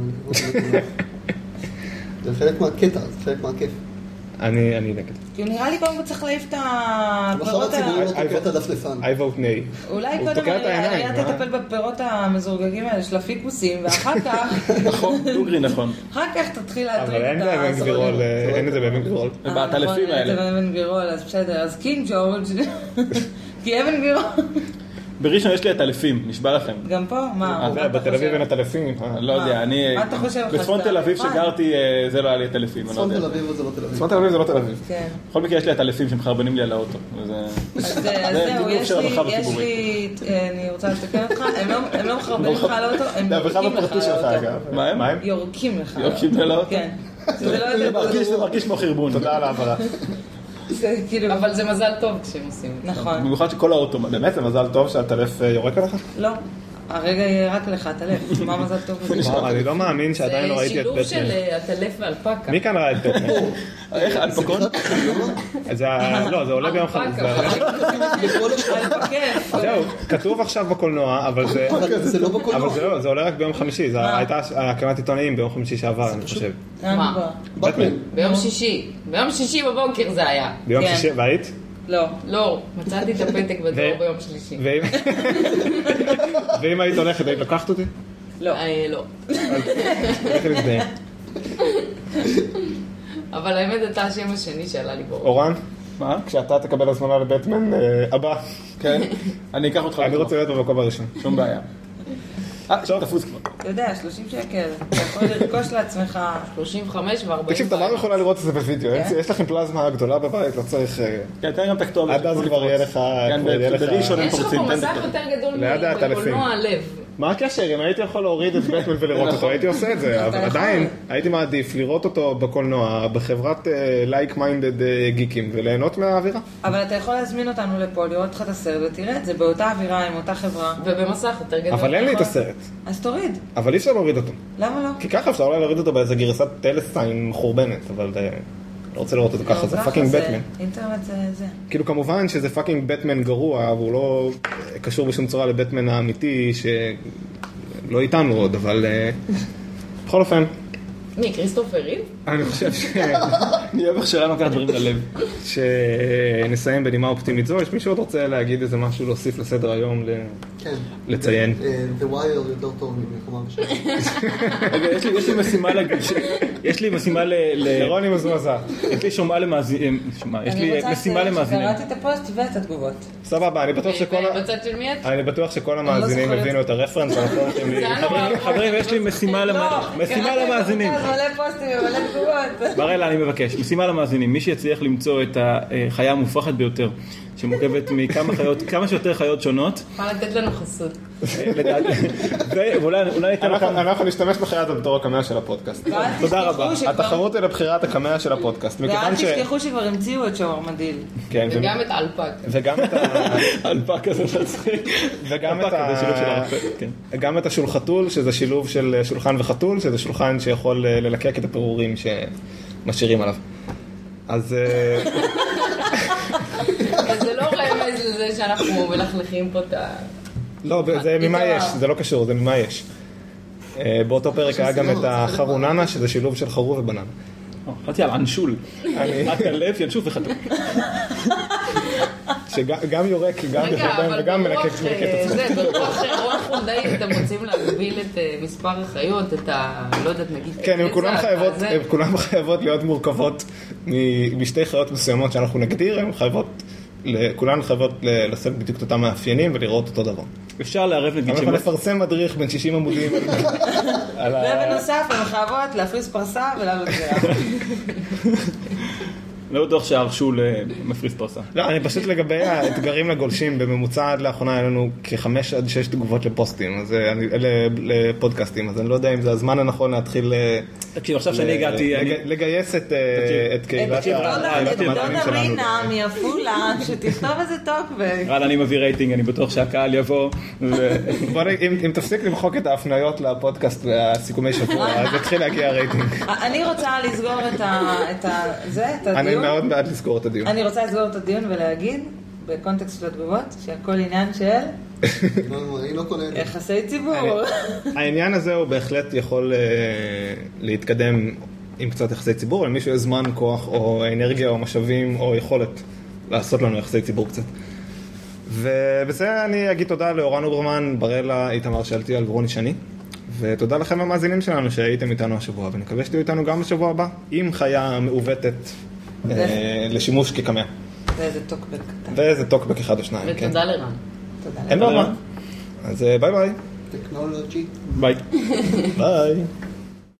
זה חלק מהקטע, זה חלק מהכיף. אני נגד. כי נראה לי קודם כל צריך להעיף את הפירות ה... את הדפלפן. I vote nay. אולי קודם היה תטפל בפירות המזורגגים האלה של הפיקוסים, ואחר כך... נכון, דוגרי נכון. אחר כך תתחיל להטריד את אבל אין גבירול, אין את זה באבן גבירול. ובעטלפים האלה. אין את זה באבן גבירול, אז בסדר. אז קינג ג'ורג' כי אבן גבירול... בראשון יש לי עטלפים, נשבע לכם. גם פה? מה? בתל אביב אין עטלפים. לא יודע, אני... מה אתה חושב? בצפון תל אביב שגרתי, זה לא היה לי עטלפים. צפון תל אביב זה לא תל אביב. צפון תל אביב זה לא תל אביב. כן. בכל מקרה יש לי עטלפים שמחרבנים לי על האוטו. אז זהו, יש לי... אני רוצה לתקן אותך, הם לא מחרבנים לך על האוטו, הם יורקים לך על האוטו. מה הם? יורקים לך. יורקים על האוטו? כן. זה מרגיש כמו חרבון. תודה על העברה. אבל זה מזל טוב כשהם עושים. נכון. במיוחד שכל האוטו, באמת זה מזל טוב שהטלף יורק עליך? לא. הרגע יהיה רק לך, תלף. מה מזל טוב? אני לא מאמין שעדיין לא ראיתי את בטמן. זה שילוב של התלף ואלפקה. מי כאן ראה את בטמן? איך, אלפקון? לא, זה עולה ביום חמישי. זהו, כתוב עכשיו בקולנוע, אבל זה... אבל זה לא בקולנוע. אבל זה עולה רק ביום חמישי. זה הייתה הקמת עיתונאים ביום חמישי שעבר, אני חושב. מה? בטמן. ביום שישי. ביום שישי בבוקר זה היה. ביום שישי, והיית? לא. לא, מצאתי את הפתק בדור ביום שלישי. ואם היית הולכת, היית לקחת אותי? לא. לא. איך נזדהים? אבל האמת הייתה השם השני שעלה לי בו. אורן? מה? כשאתה תקבל הזמנה לבטמן הבא. כן. אני אקח אותך. אני רוצה להיות במקום הראשון. שום בעיה. אה, שוב תפוס כבר. אתה יודע, שלושים שקל. אתה יכול לרכוש לעצמך. שלושים וחמש וארבעים. תקשיב, תמר יכולה לראות את זה בווידאו. יש לכם פלזמה גדולה בבית, לא צריך... כן, תן גם את הכתובת. עד אז כבר יהיה לך... יש לך פה מסך יותר גדול בקולנוע הלב. מה הקשר? אם הייתי יכול להוריד את בטמן ולראות אותו, הייתי עושה את זה, אבל עדיין הייתי מעדיף לראות אותו בקולנוע, בחברת לייק-מיינדד גיקים, וליהנות מהאווירה. אבל אתה יכול להזמין אותנו לפה, לראות לך את הסרט, ותראה את זה באותה אווירה, עם אותה חברה. ובמסך יותר גדול. אבל אין לי את הסרט. אז תוריד. אבל אי אפשר להוריד אותו. למה לא? כי ככה אפשר אולי להוריד אותו באיזה גרסת טלסטיין מחורבנת, אבל לא רוצה לראות אותו ככה, זה פאקינג בטמן. אינטרנט זה זה. כאילו כמובן שזה פאקינג בטמן גרוע, והוא לא קשור בשום צורה לבטמן האמיתי, שלא איתנו עוד, אבל בכל אופן. מי, כריסטופר ריב? אני חושב ש... אני אוהב איך שלנו לקח דברים ללב. שנסיים בנימה אופטימית זו. יש מישהו עוד רוצה להגיד איזה משהו להוסיף לסדר היום, לציין? The Wire יותר טוב ממלחמה בשביל. יש לי משימה להגיד, יש לי משימה ל... לרוני מזועזע. יש לי שומעה למאזינים, יש לי משימה למאזינים. אני רוצה שקראתי את הפוסט ואת התגובות. סבבה, אני בטוח שכל... בצד של מי את? אני בטוח שכל המאזינים הבינו את הרפרנס. חברים, יש לי משימה למאזינים. אז מלא פוסטים ומלא תגובות. בראלה, אני מבקש, משימה למאזינים, מי שיצליח למצוא את החיה המופרכת ביותר, שמורכבת מכמה חיות, כמה שיותר חיות שונות. יכולה לתת לנו חסות. ואולי ניתן לכם... אנחנו נשתמש בחיה הזאת בתור הקמע של הפודקאסט. תודה רבה. התחרות היא לבחירת הקמע של הפודקאסט. ואל תשכחו שכבר המציאו את שור מדיל. וגם את אלפק. וגם את האלפק הזה שצריך. וגם את השולחתול, שזה שילוב של שולחן וחתול, שזה שולחן שיכול ללקק את הפירורים שמשאירים עליו. אז... זה לא רמז לזה שאנחנו מלכלכים פה את ה... לא, זה ממה יש, זה לא קשור, זה ממה יש. באותו פרק היה גם את החרוננה, שזה שילוב של חרוב ובננה. חצי על אנשול. רק הלב, ינשוף וחתול. שגם יורק, גם יורק, וגם מלקק את עצמו. זה, ברוח חונדאי, אתם רוצים להגביל את מספר החיות, את ה... לא יודעת, נגיד... כן, הן כולן חייבות להיות מורכבות משתי חיות מסוימות שאנחנו נגדיר, הן חייבות... כולן חייבות לשאת בדיוק את אותם מאפיינים ולראות אותו דבר. אפשר לערב נגיד... אנחנו נפרסם מדריך בין שישים עמודים. ובנוסף, הן חייבות להפריס פרסה ולעלות זה. לא בטוח שהרשו למפריס פרסה. לא, אני פשוט לגבי האתגרים לגולשים, בממוצע עד לאחרונה היה לנו כחמש עד שש תגובות לפוסטים, לפודקאסטים, אז אני לא יודע אם זה הזמן הנכון להתחיל... תקשיב, עכשיו שאני הגעתי... לגייס את קהילת המאזינים שלנו. דודה רינה מיפולה, שתכתוב איזה טוקבק. רל, אני מביא רייטינג, אני בטוח שהקהל יבוא. אם תפסיק למחוק את ההפניות לפודקאסט והסיכומי שבוע, אז יתחיל להגיע רייטינג. אני רוצה לסגור את זה, את הדיון. אני מאוד בעד לסגור את הדיון. אני רוצה לסגור את הדיון ולהגיד, בקונטקסט של התגובות, שהכל עניין של... יחסי ציבור. העניין הזה הוא בהחלט יכול להתקדם עם קצת יחסי ציבור, אם מישהו יש זמן, כוח או אנרגיה או משאבים או יכולת לעשות לנו יחסי ציבור קצת. ובזה אני אגיד תודה לאורן אוברמן, בראלה, איתמר שאלתיאל ורוני שני. ותודה לכם המאזינים שלנו שהייתם איתנו השבוע, ונקווה שתהיו איתנו גם בשבוע הבא, עם חיה מעוותת לשימוש כקמע. ואיזה טוקבק. ואיזה טוקבק אחד או שניים. ותודה לרן. אין לו מה. אז ביי ביי. טכנולוגי. ביי. ביי.